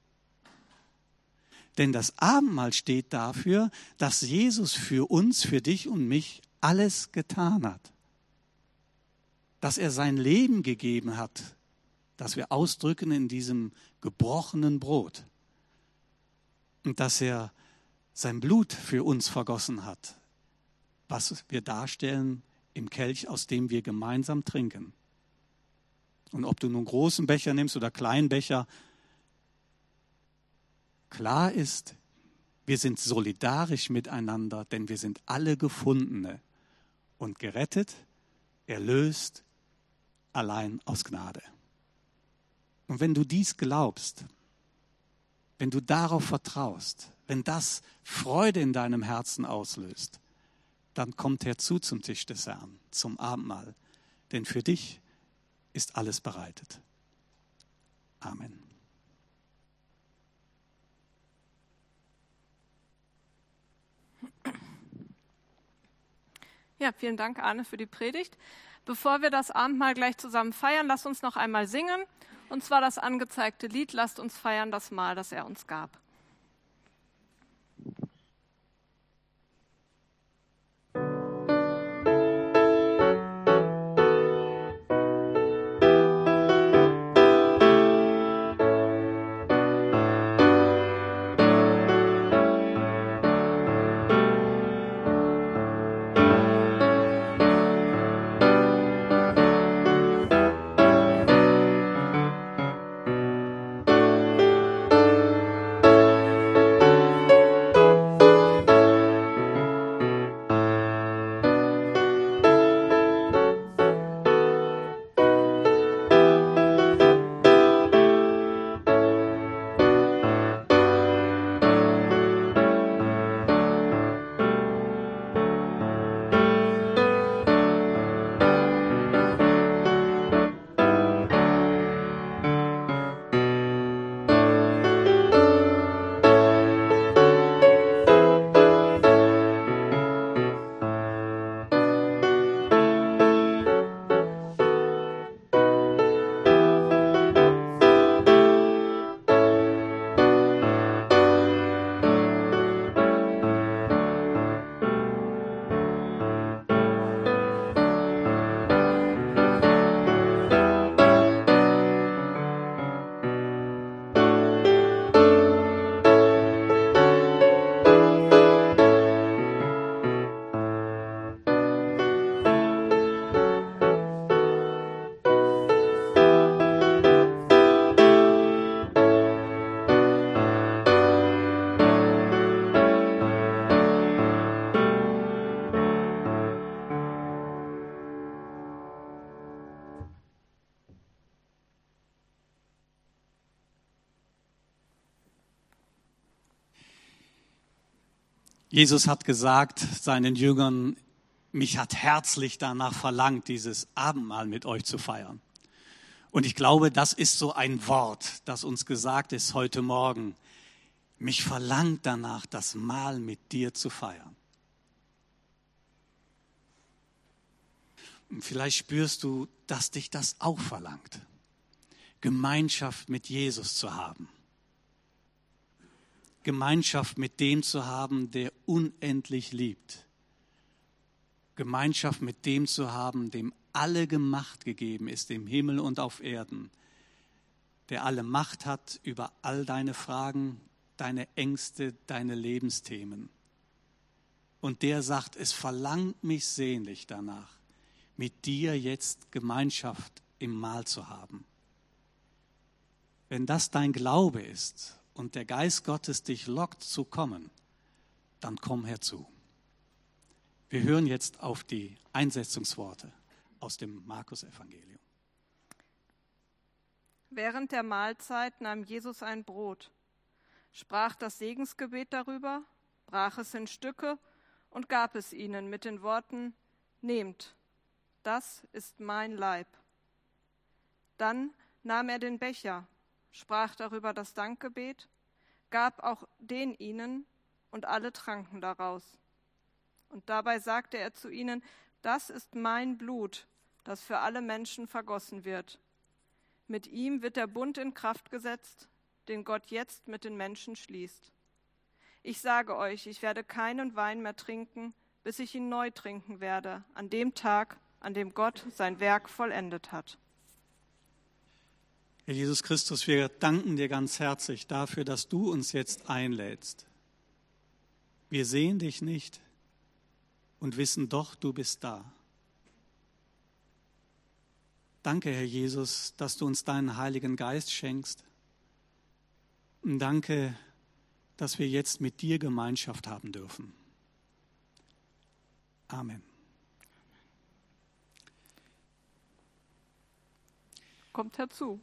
Denn das Abendmahl steht dafür, dass Jesus für uns, für dich und mich alles getan hat. Dass er sein Leben gegeben hat, das wir ausdrücken in diesem gebrochenen Brot. Und dass er sein Blut für uns vergossen hat, was wir darstellen im Kelch, aus dem wir gemeinsam trinken. Und ob du nun großen Becher nimmst oder kleinen Becher, klar ist, wir sind solidarisch miteinander, denn wir sind alle Gefundene und gerettet, erlöst, allein aus Gnade. Und wenn du dies glaubst, wenn du darauf vertraust, wenn das Freude in deinem Herzen auslöst, dann kommt herzu zum Tisch des Herrn, zum Abendmahl, denn für dich ist alles bereitet. Amen. Ja, vielen Dank, Arne, für die Predigt. Bevor wir das Abendmahl gleich zusammen feiern, lasst uns noch einmal singen. Und zwar das angezeigte Lied, lasst uns feiern das Mahl, das er uns gab. Thank Jesus hat gesagt seinen Jüngern, mich hat herzlich danach verlangt, dieses Abendmahl mit euch zu feiern. Und ich glaube, das ist so ein Wort, das uns gesagt ist heute Morgen. Mich verlangt danach, das Mahl mit dir zu feiern. Und vielleicht spürst du, dass dich das auch verlangt, Gemeinschaft mit Jesus zu haben. Gemeinschaft mit dem zu haben, der unendlich liebt. Gemeinschaft mit dem zu haben, dem alle Macht gegeben ist, im Himmel und auf Erden, der alle Macht hat über all deine Fragen, deine Ängste, deine Lebensthemen. Und der sagt, es verlangt mich sehnlich danach, mit dir jetzt Gemeinschaft im Mahl zu haben. Wenn das dein Glaube ist und der Geist Gottes dich lockt zu kommen, dann komm herzu. Wir hören jetzt auf die Einsetzungsworte aus dem Markus-Evangelium. Während der Mahlzeit nahm Jesus ein Brot, sprach das Segensgebet darüber, brach es in Stücke und gab es ihnen mit den Worten: Nehmt, das ist mein Leib. Dann nahm er den Becher, sprach darüber das Dankgebet, gab auch den ihnen und alle tranken daraus. Und dabei sagte er zu ihnen: Das ist mein Blut, das für alle Menschen vergossen wird. Mit ihm wird der Bund in Kraft gesetzt, den Gott jetzt mit den Menschen schließt. Ich sage euch, ich werde keinen Wein mehr trinken, bis ich ihn neu trinken werde, an dem Tag, an dem Gott sein Werk vollendet hat. Herr Jesus Christus, wir danken dir ganz herzlich dafür, dass du uns jetzt einlädst. Wir sehen dich nicht und wissen doch, du bist da. Danke, Herr Jesus, dass du uns deinen Heiligen Geist schenkst. Und danke, dass wir jetzt mit dir Gemeinschaft haben dürfen. Amen. Kommt herzu.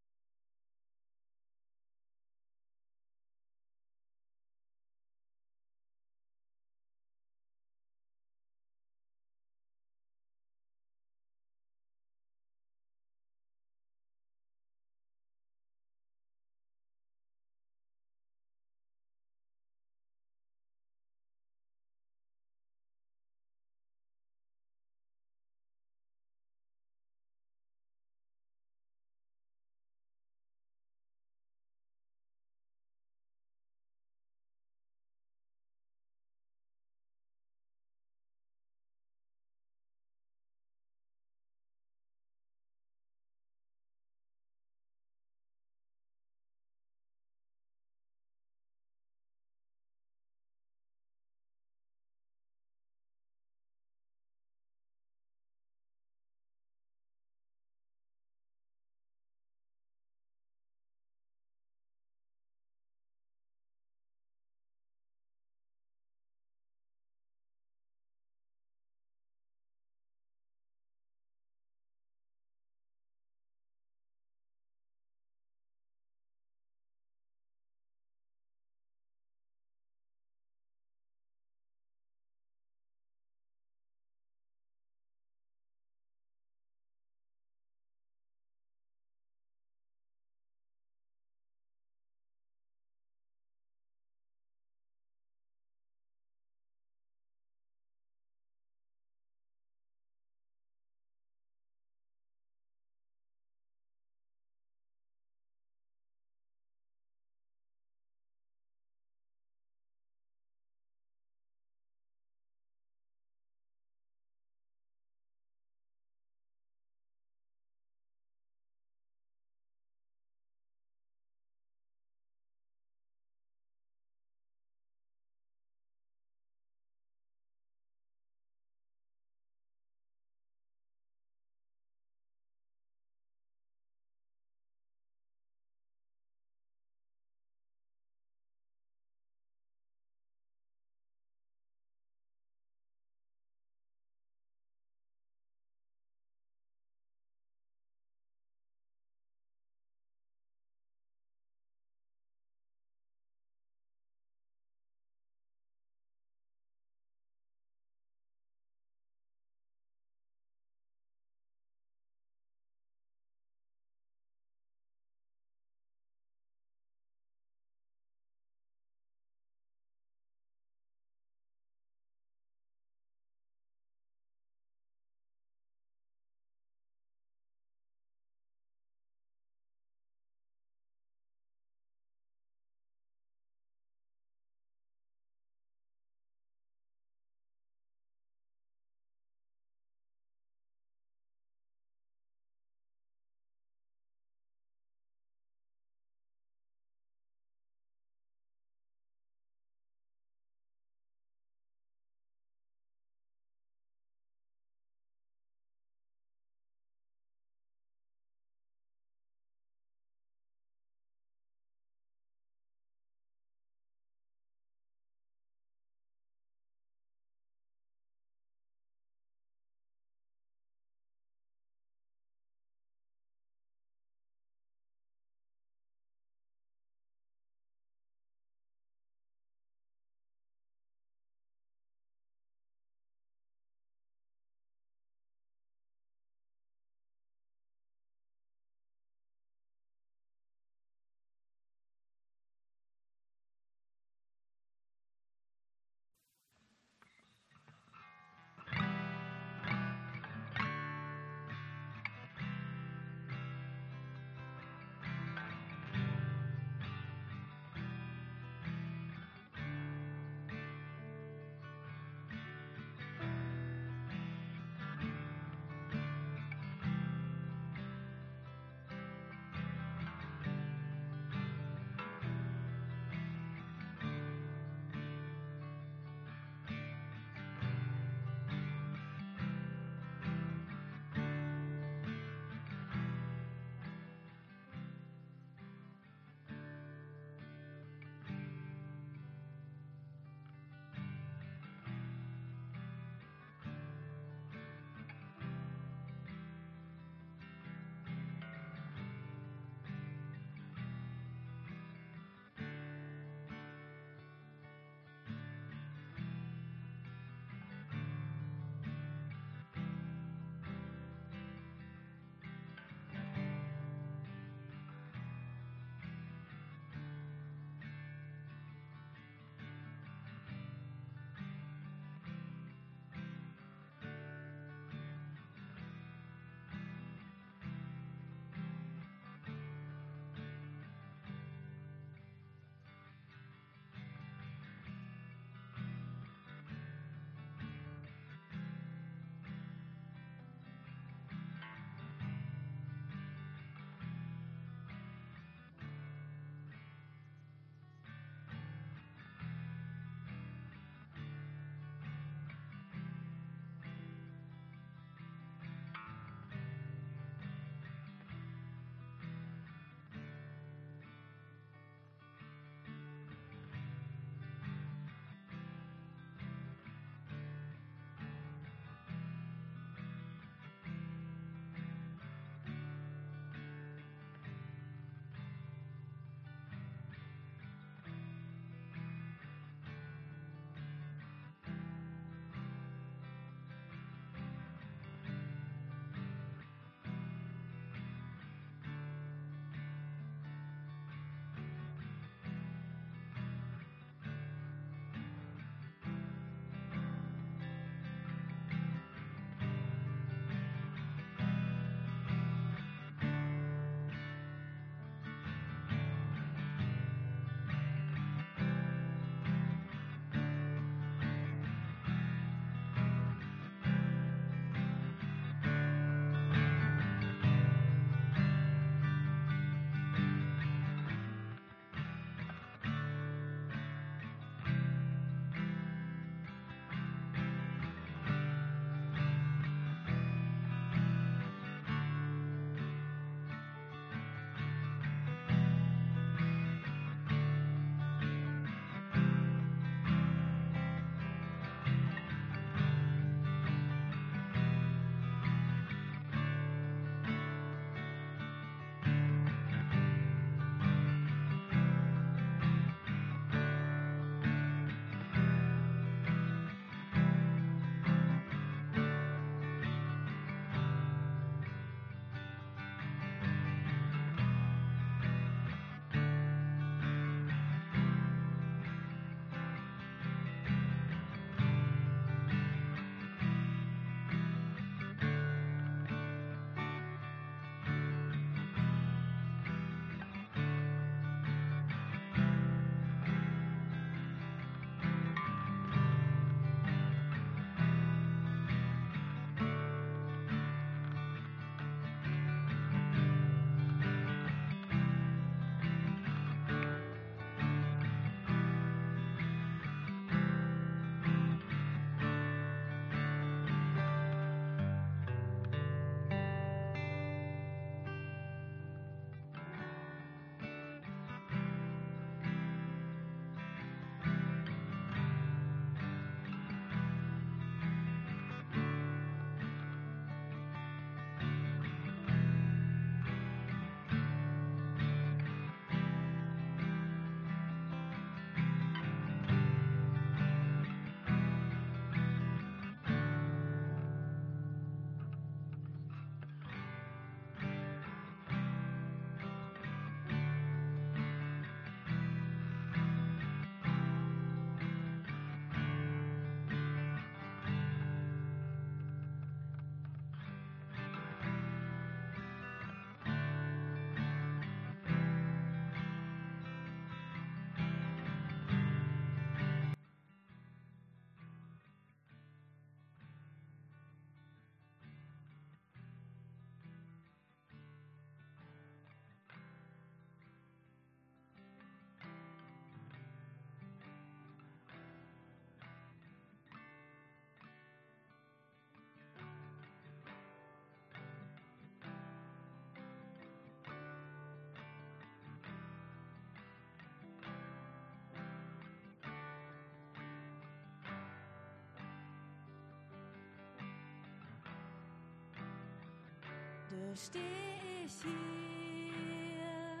Heute stehe ich hier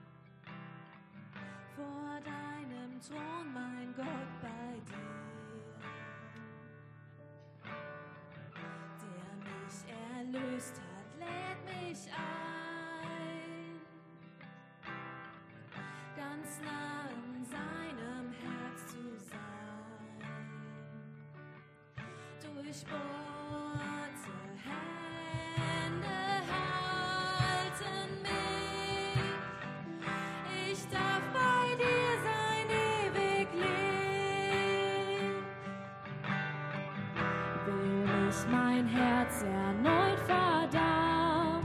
vor deinem Thron, mein Gott, bei dir, der mich erlöst hat, lädt mich ein, ganz nah in seinem Herz zu sein, durchbohrte Hände halten mich, ich darf bei dir sein, ewig leben, will ich mein Herz erneut verdammen,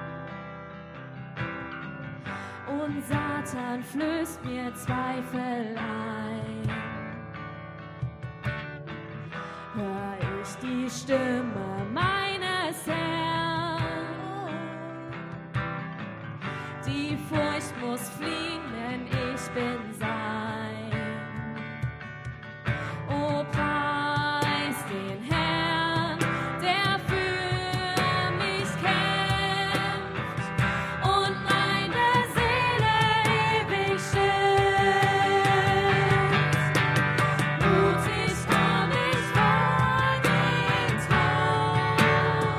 und Satan flößt mir Zweifel ein, hör ich die Stimme meines Herrn, die Furcht muss fliehen, denn ich bin sein. O preis den Herrn, der für mich kämpft und meine Seele ewig schützt. Mutig komm ich vor den Thron,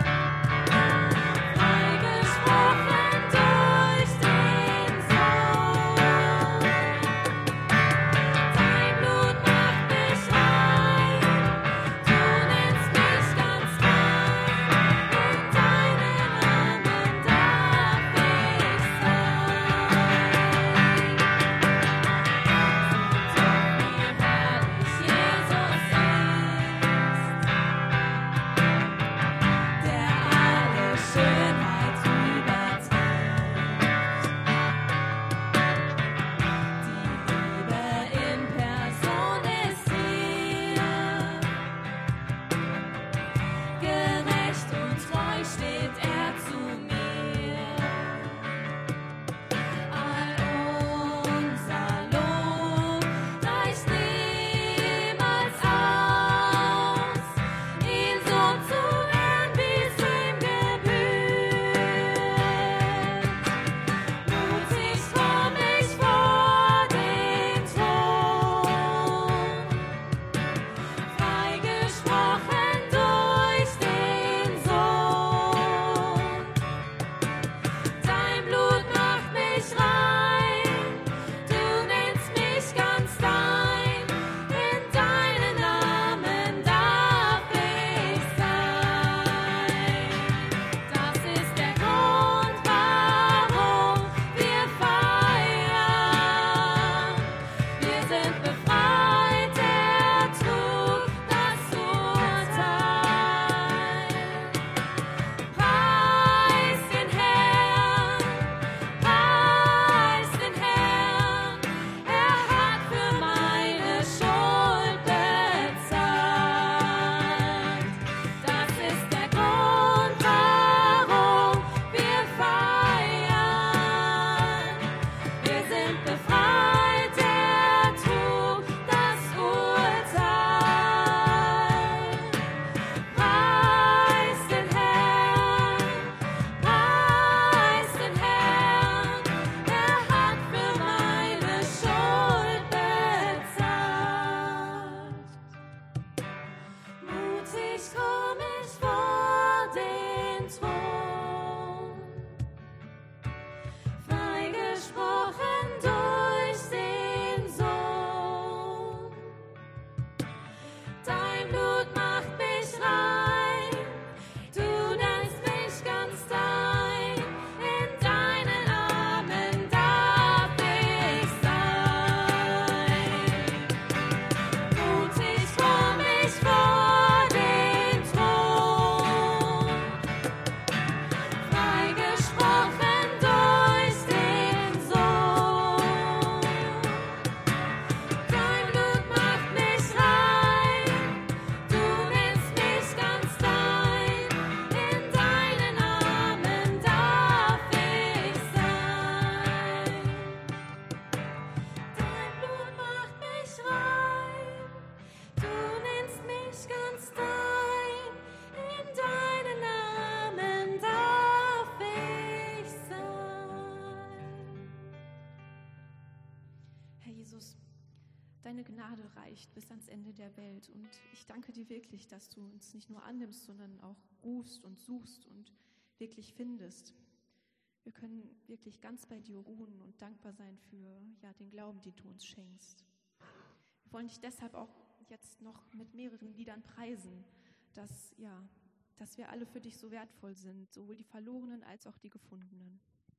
freigesprochen durch den Sohn. Dein Blut macht mich rein, du nennst mich ganz dein, in deinen Armen darf ich sein. Wie herrlich Jesus ist, der alle Schönheit übertrifft. Die Liebe in Person ist hier, gerecht und treu steht er zu mir. All unser Lob reicht niemals aus, ihn so zu ehren, wie's ihm gebührt. Mutig komm ich vor den Thron, freigesprochen durch den Sohn. Dein Blut macht mich rein, du nennst mich ganz dein, in deinen Namen darf ich sein. Das ist der Grund, warum wir feiern. Wir sind befreit, er trug das Urteil. Preis den Herrn, preis Jesus, deine Gnade reicht bis ans Ende der Welt. Und ich danke dir wirklich, dass du uns nicht nur annimmst, sondern auch rufst und suchst und wirklich findest. Wir können wirklich ganz bei dir ruhen und dankbar sein für ja, den Glauben, den du uns schenkst. Wir wollen dich deshalb auch jetzt noch mit mehreren Liedern preisen, dass, ja, dass wir alle für dich so wertvoll sind, sowohl die Verlorenen als auch die Gefundenen.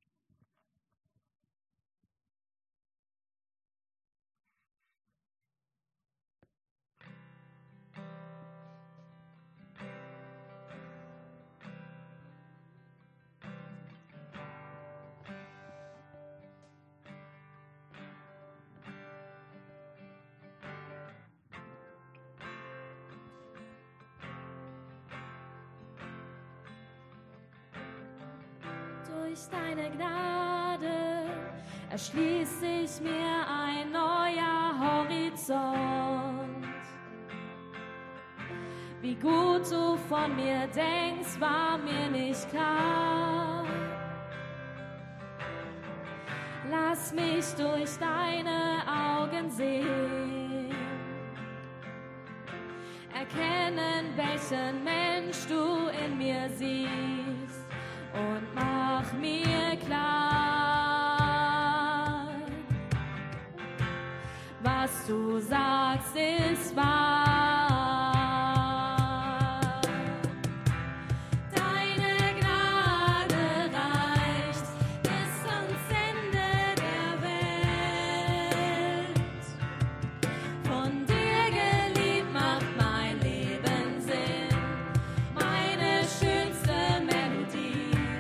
Durch deine Gnade erschließt sich mir ein neuer Horizont. Wie gut du von mir denkst, war mir nicht klar. Lass mich durch deine Augen sehen, erkennen, welchen Mensch du in mir siehst. Und mach mir klar, was du sagst, ist wahr. Deine Gnade reicht bis ans Ende der Welt. Von dir geliebt macht mein Leben Sinn, meine schönste Melodie.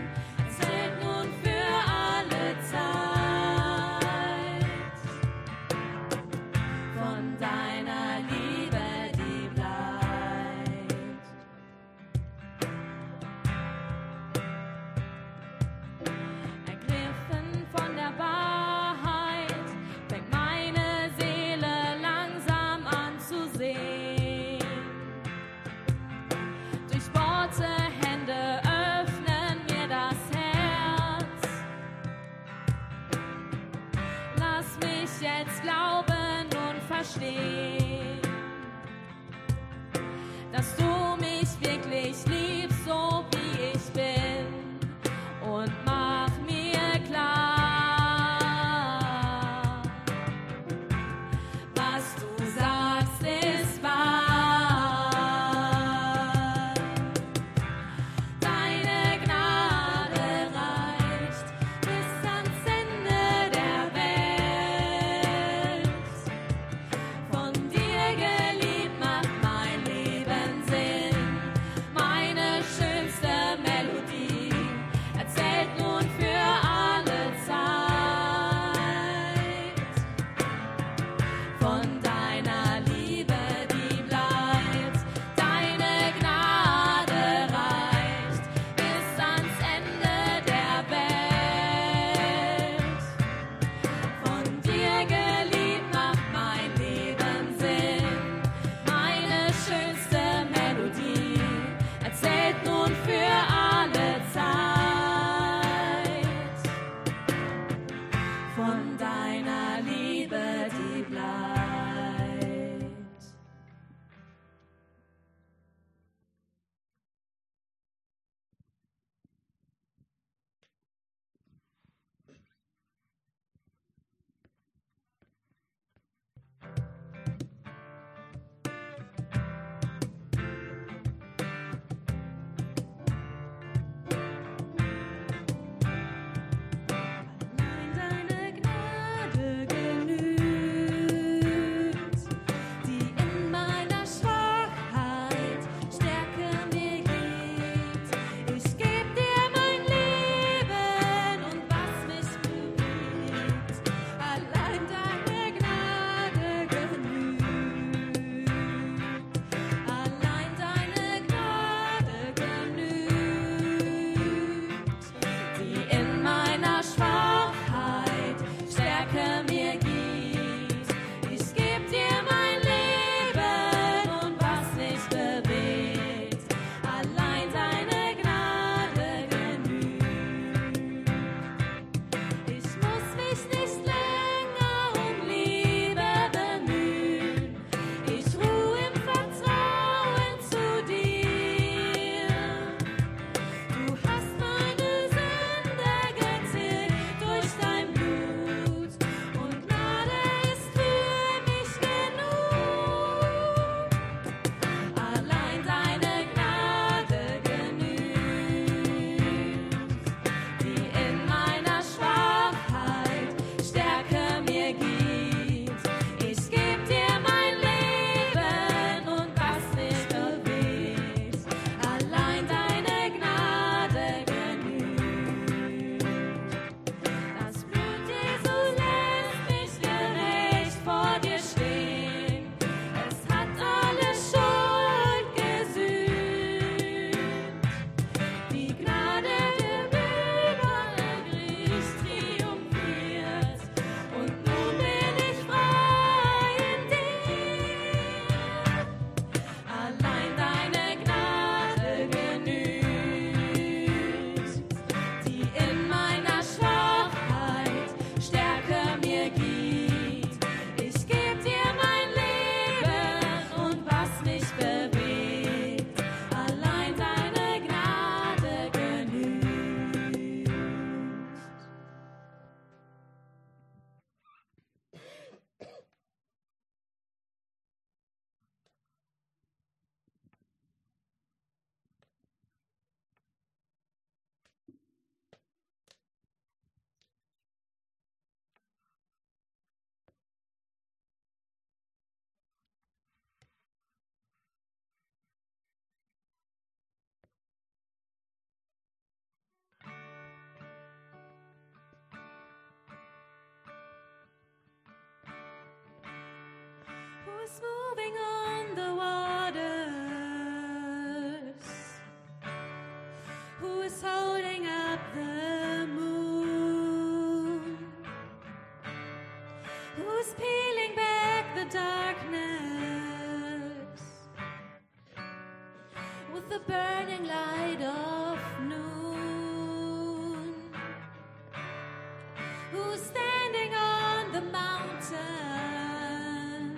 Jetzt glauben und verstehen, dass du mich wirklich liebst, so wie ich bin, und mach mir klar, was du sagst, ist wahr. Deine Gnade reicht bis ans Ende der Welt. Von dir geliebt macht mein Leben Sinn, meine is moving on the waters, who is holding up the moon, who is peeling back the darkness with the burning light of noon, who is standing on the mountain,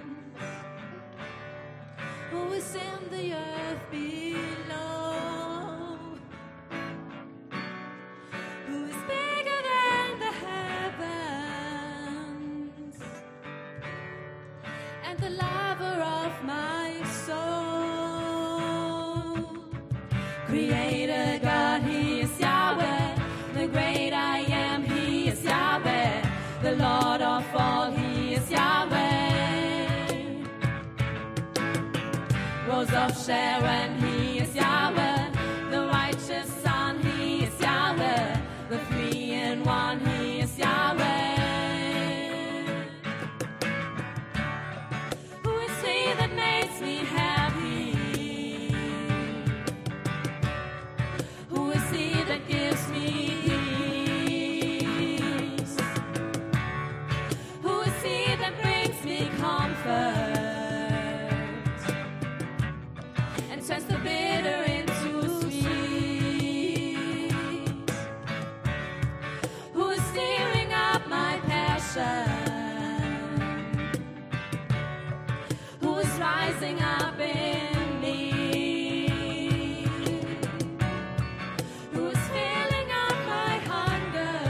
who is in the earth below, who is bigger than the heavens, and the lover of my soul. Creator God, He is Yahweh, the great I am, He is Yahweh, the Lord of all, He is Yahweh. Rose of Sharon, He is Yahweh, the righteous Son, He is Yahweh, the three in one, He is Yahweh. Who is He that makes me happy? Who is He that gives me peace? Who is He that brings me comfort and turns the bitter into sweet? Who is stirring up my passion? Who is rising up in me? Who is filling up my hunger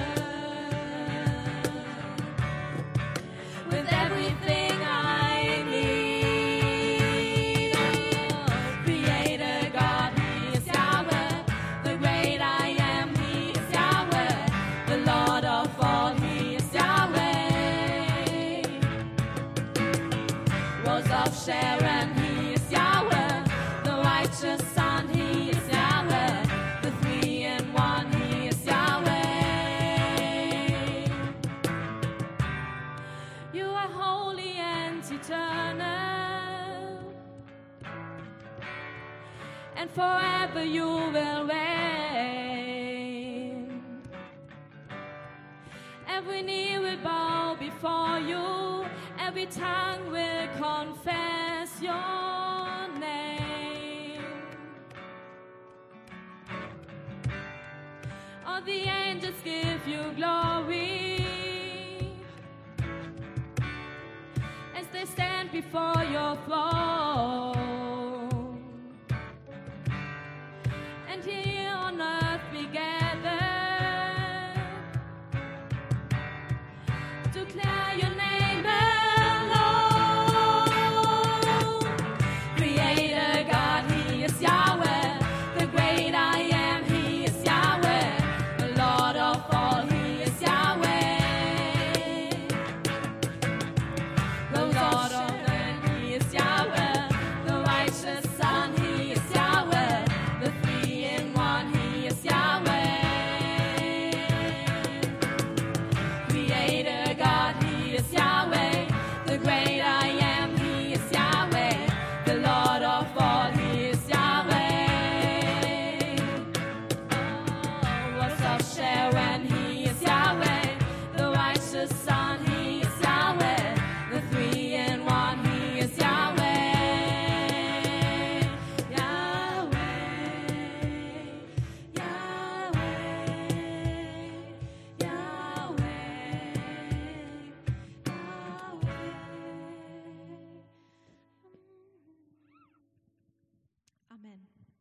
with everything I need? Creator God, He is Yahweh, the great I am, He is Yahweh, the Lord of all, He is Yahweh. Rose of Sharon, He is Yahweh, the righteous Son, He is Yahweh, the three in one, He is Yahweh. You are holy and eternal, and forever you will reign. Every knee will bow before you, every tongue will confess your name. All the angels give you glory as they stand before your throne. And here on earth we gather to declare your name alone. Creator God, He is Yahweh, the great I am, He is Yahweh, the Lord of all, He is Yahweh. The Lord of all, He is Yahweh, the righteous Son, He is Yahweh, the three in one, He is Yahweh. Creator God, He is Yahweh, the great I am, He is Yahweh, the Lord of all, He is Yahweh. Oh, Rose of Sharon, He is Yahweh, the righteous Son, He is Yahweh, the three in one, He is Yahweh. Yahweh, Yahweh, Yahweh, Yahweh. Amen.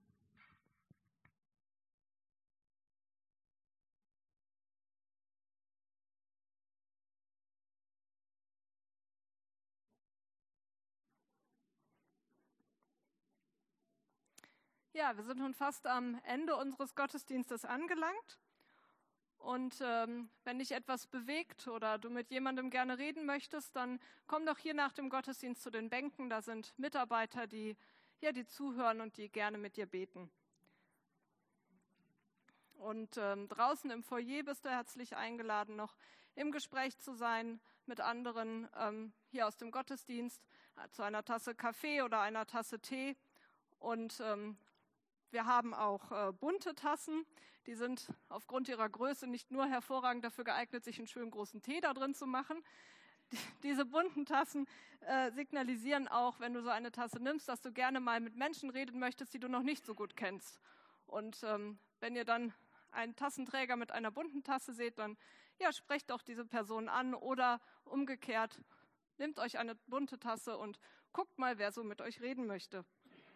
Ja, wir sind nun fast am Ende unseres Gottesdienstes angelangt. Und ähm, wenn dich etwas bewegt oder du mit jemandem gerne reden möchtest, dann komm doch hier nach dem Gottesdienst zu den Bänken. Da sind Mitarbeiter, die, ja, die zuhören und die gerne mit dir beten. Und ähm, draußen im Foyer bist du herzlich eingeladen, noch im Gespräch zu sein mit anderen ähm, hier aus dem Gottesdienst, äh, zu einer Tasse Kaffee oder einer Tasse Tee. Und ähm, wir haben auch äh, bunte Tassen, die sind aufgrund ihrer Größe nicht nur hervorragend dafür geeignet, sich einen schönen großen Tee da drin zu machen. Die, diese bunten Tassen äh, signalisieren auch, wenn du so eine Tasse nimmst, dass du gerne mal mit Menschen reden möchtest, die du noch nicht so gut kennst. Und ähm, wenn ihr dann einen Tassenträger mit einer bunten Tasse seht, dann ja, sprecht doch diese Person an oder umgekehrt, nehmt euch eine bunte Tasse und guckt mal, wer so mit euch reden möchte.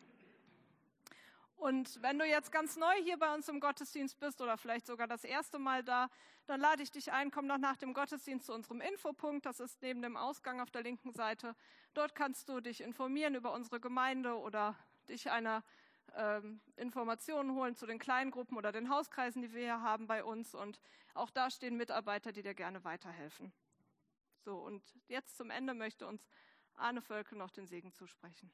Und wenn du jetzt ganz neu hier bei uns im Gottesdienst bist oder vielleicht sogar das erste Mal da, dann lade ich dich ein, komm doch nach dem Gottesdienst zu unserem Infopunkt, das ist neben dem Ausgang auf der linken Seite. Dort kannst du dich informieren über unsere Gemeinde oder dich einer ähm, Informationen holen zu den Kleingruppen oder den Hauskreisen, die wir hier haben bei uns. Und auch da stehen Mitarbeiter, die dir gerne weiterhelfen. So, und jetzt zum Ende möchte uns Arne Völkel noch den Segen zusprechen.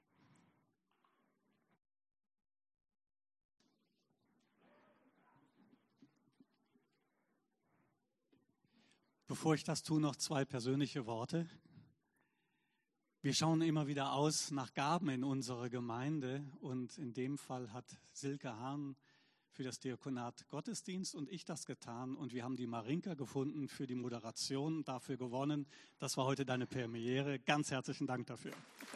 Bevor ich das tue, noch zwei persönliche Worte. Wir schauen immer wieder aus nach Gaben in unserer Gemeinde und in dem Fall hat Silke Hahn für das Diakonat Gottesdienst und ich das getan und wir haben die Marinka gefunden für die Moderation, dafür gewonnen. Das war heute deine Premiere. Ganz herzlichen Dank dafür.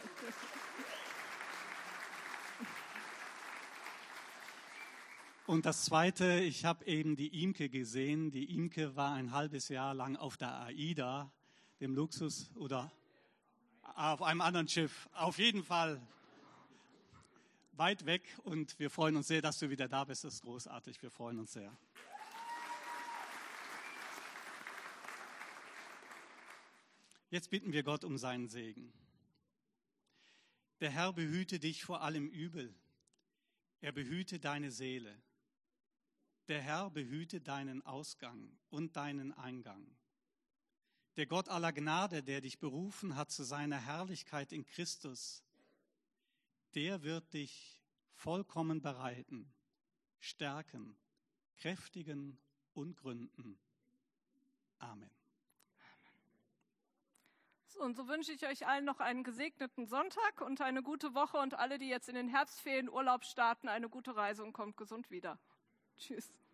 Und das Zweite, ich habe eben die Imke gesehen. Die Imke war ein halbes Jahr lang auf der AIDA, dem Luxus, oder auf einem anderen Schiff. Auf jeden Fall weit weg und wir freuen uns sehr, dass du wieder da bist. Das ist großartig, wir freuen uns sehr. Jetzt bitten wir Gott um seinen Segen. Der Herr behüte dich vor allem Übel. Er behüte deine Seele. Der Herr behüte deinen Ausgang und deinen Eingang. Der Gott aller Gnade, der dich berufen hat zu seiner Herrlichkeit in Christus, der wird dich vollkommen bereiten, stärken, kräftigen und gründen. Amen. So, und so wünsche ich euch allen noch einen gesegneten Sonntag und eine gute Woche und alle, die jetzt in den Herbstferien Urlaub starten, eine gute Reise und kommt gesund wieder. Tschüss.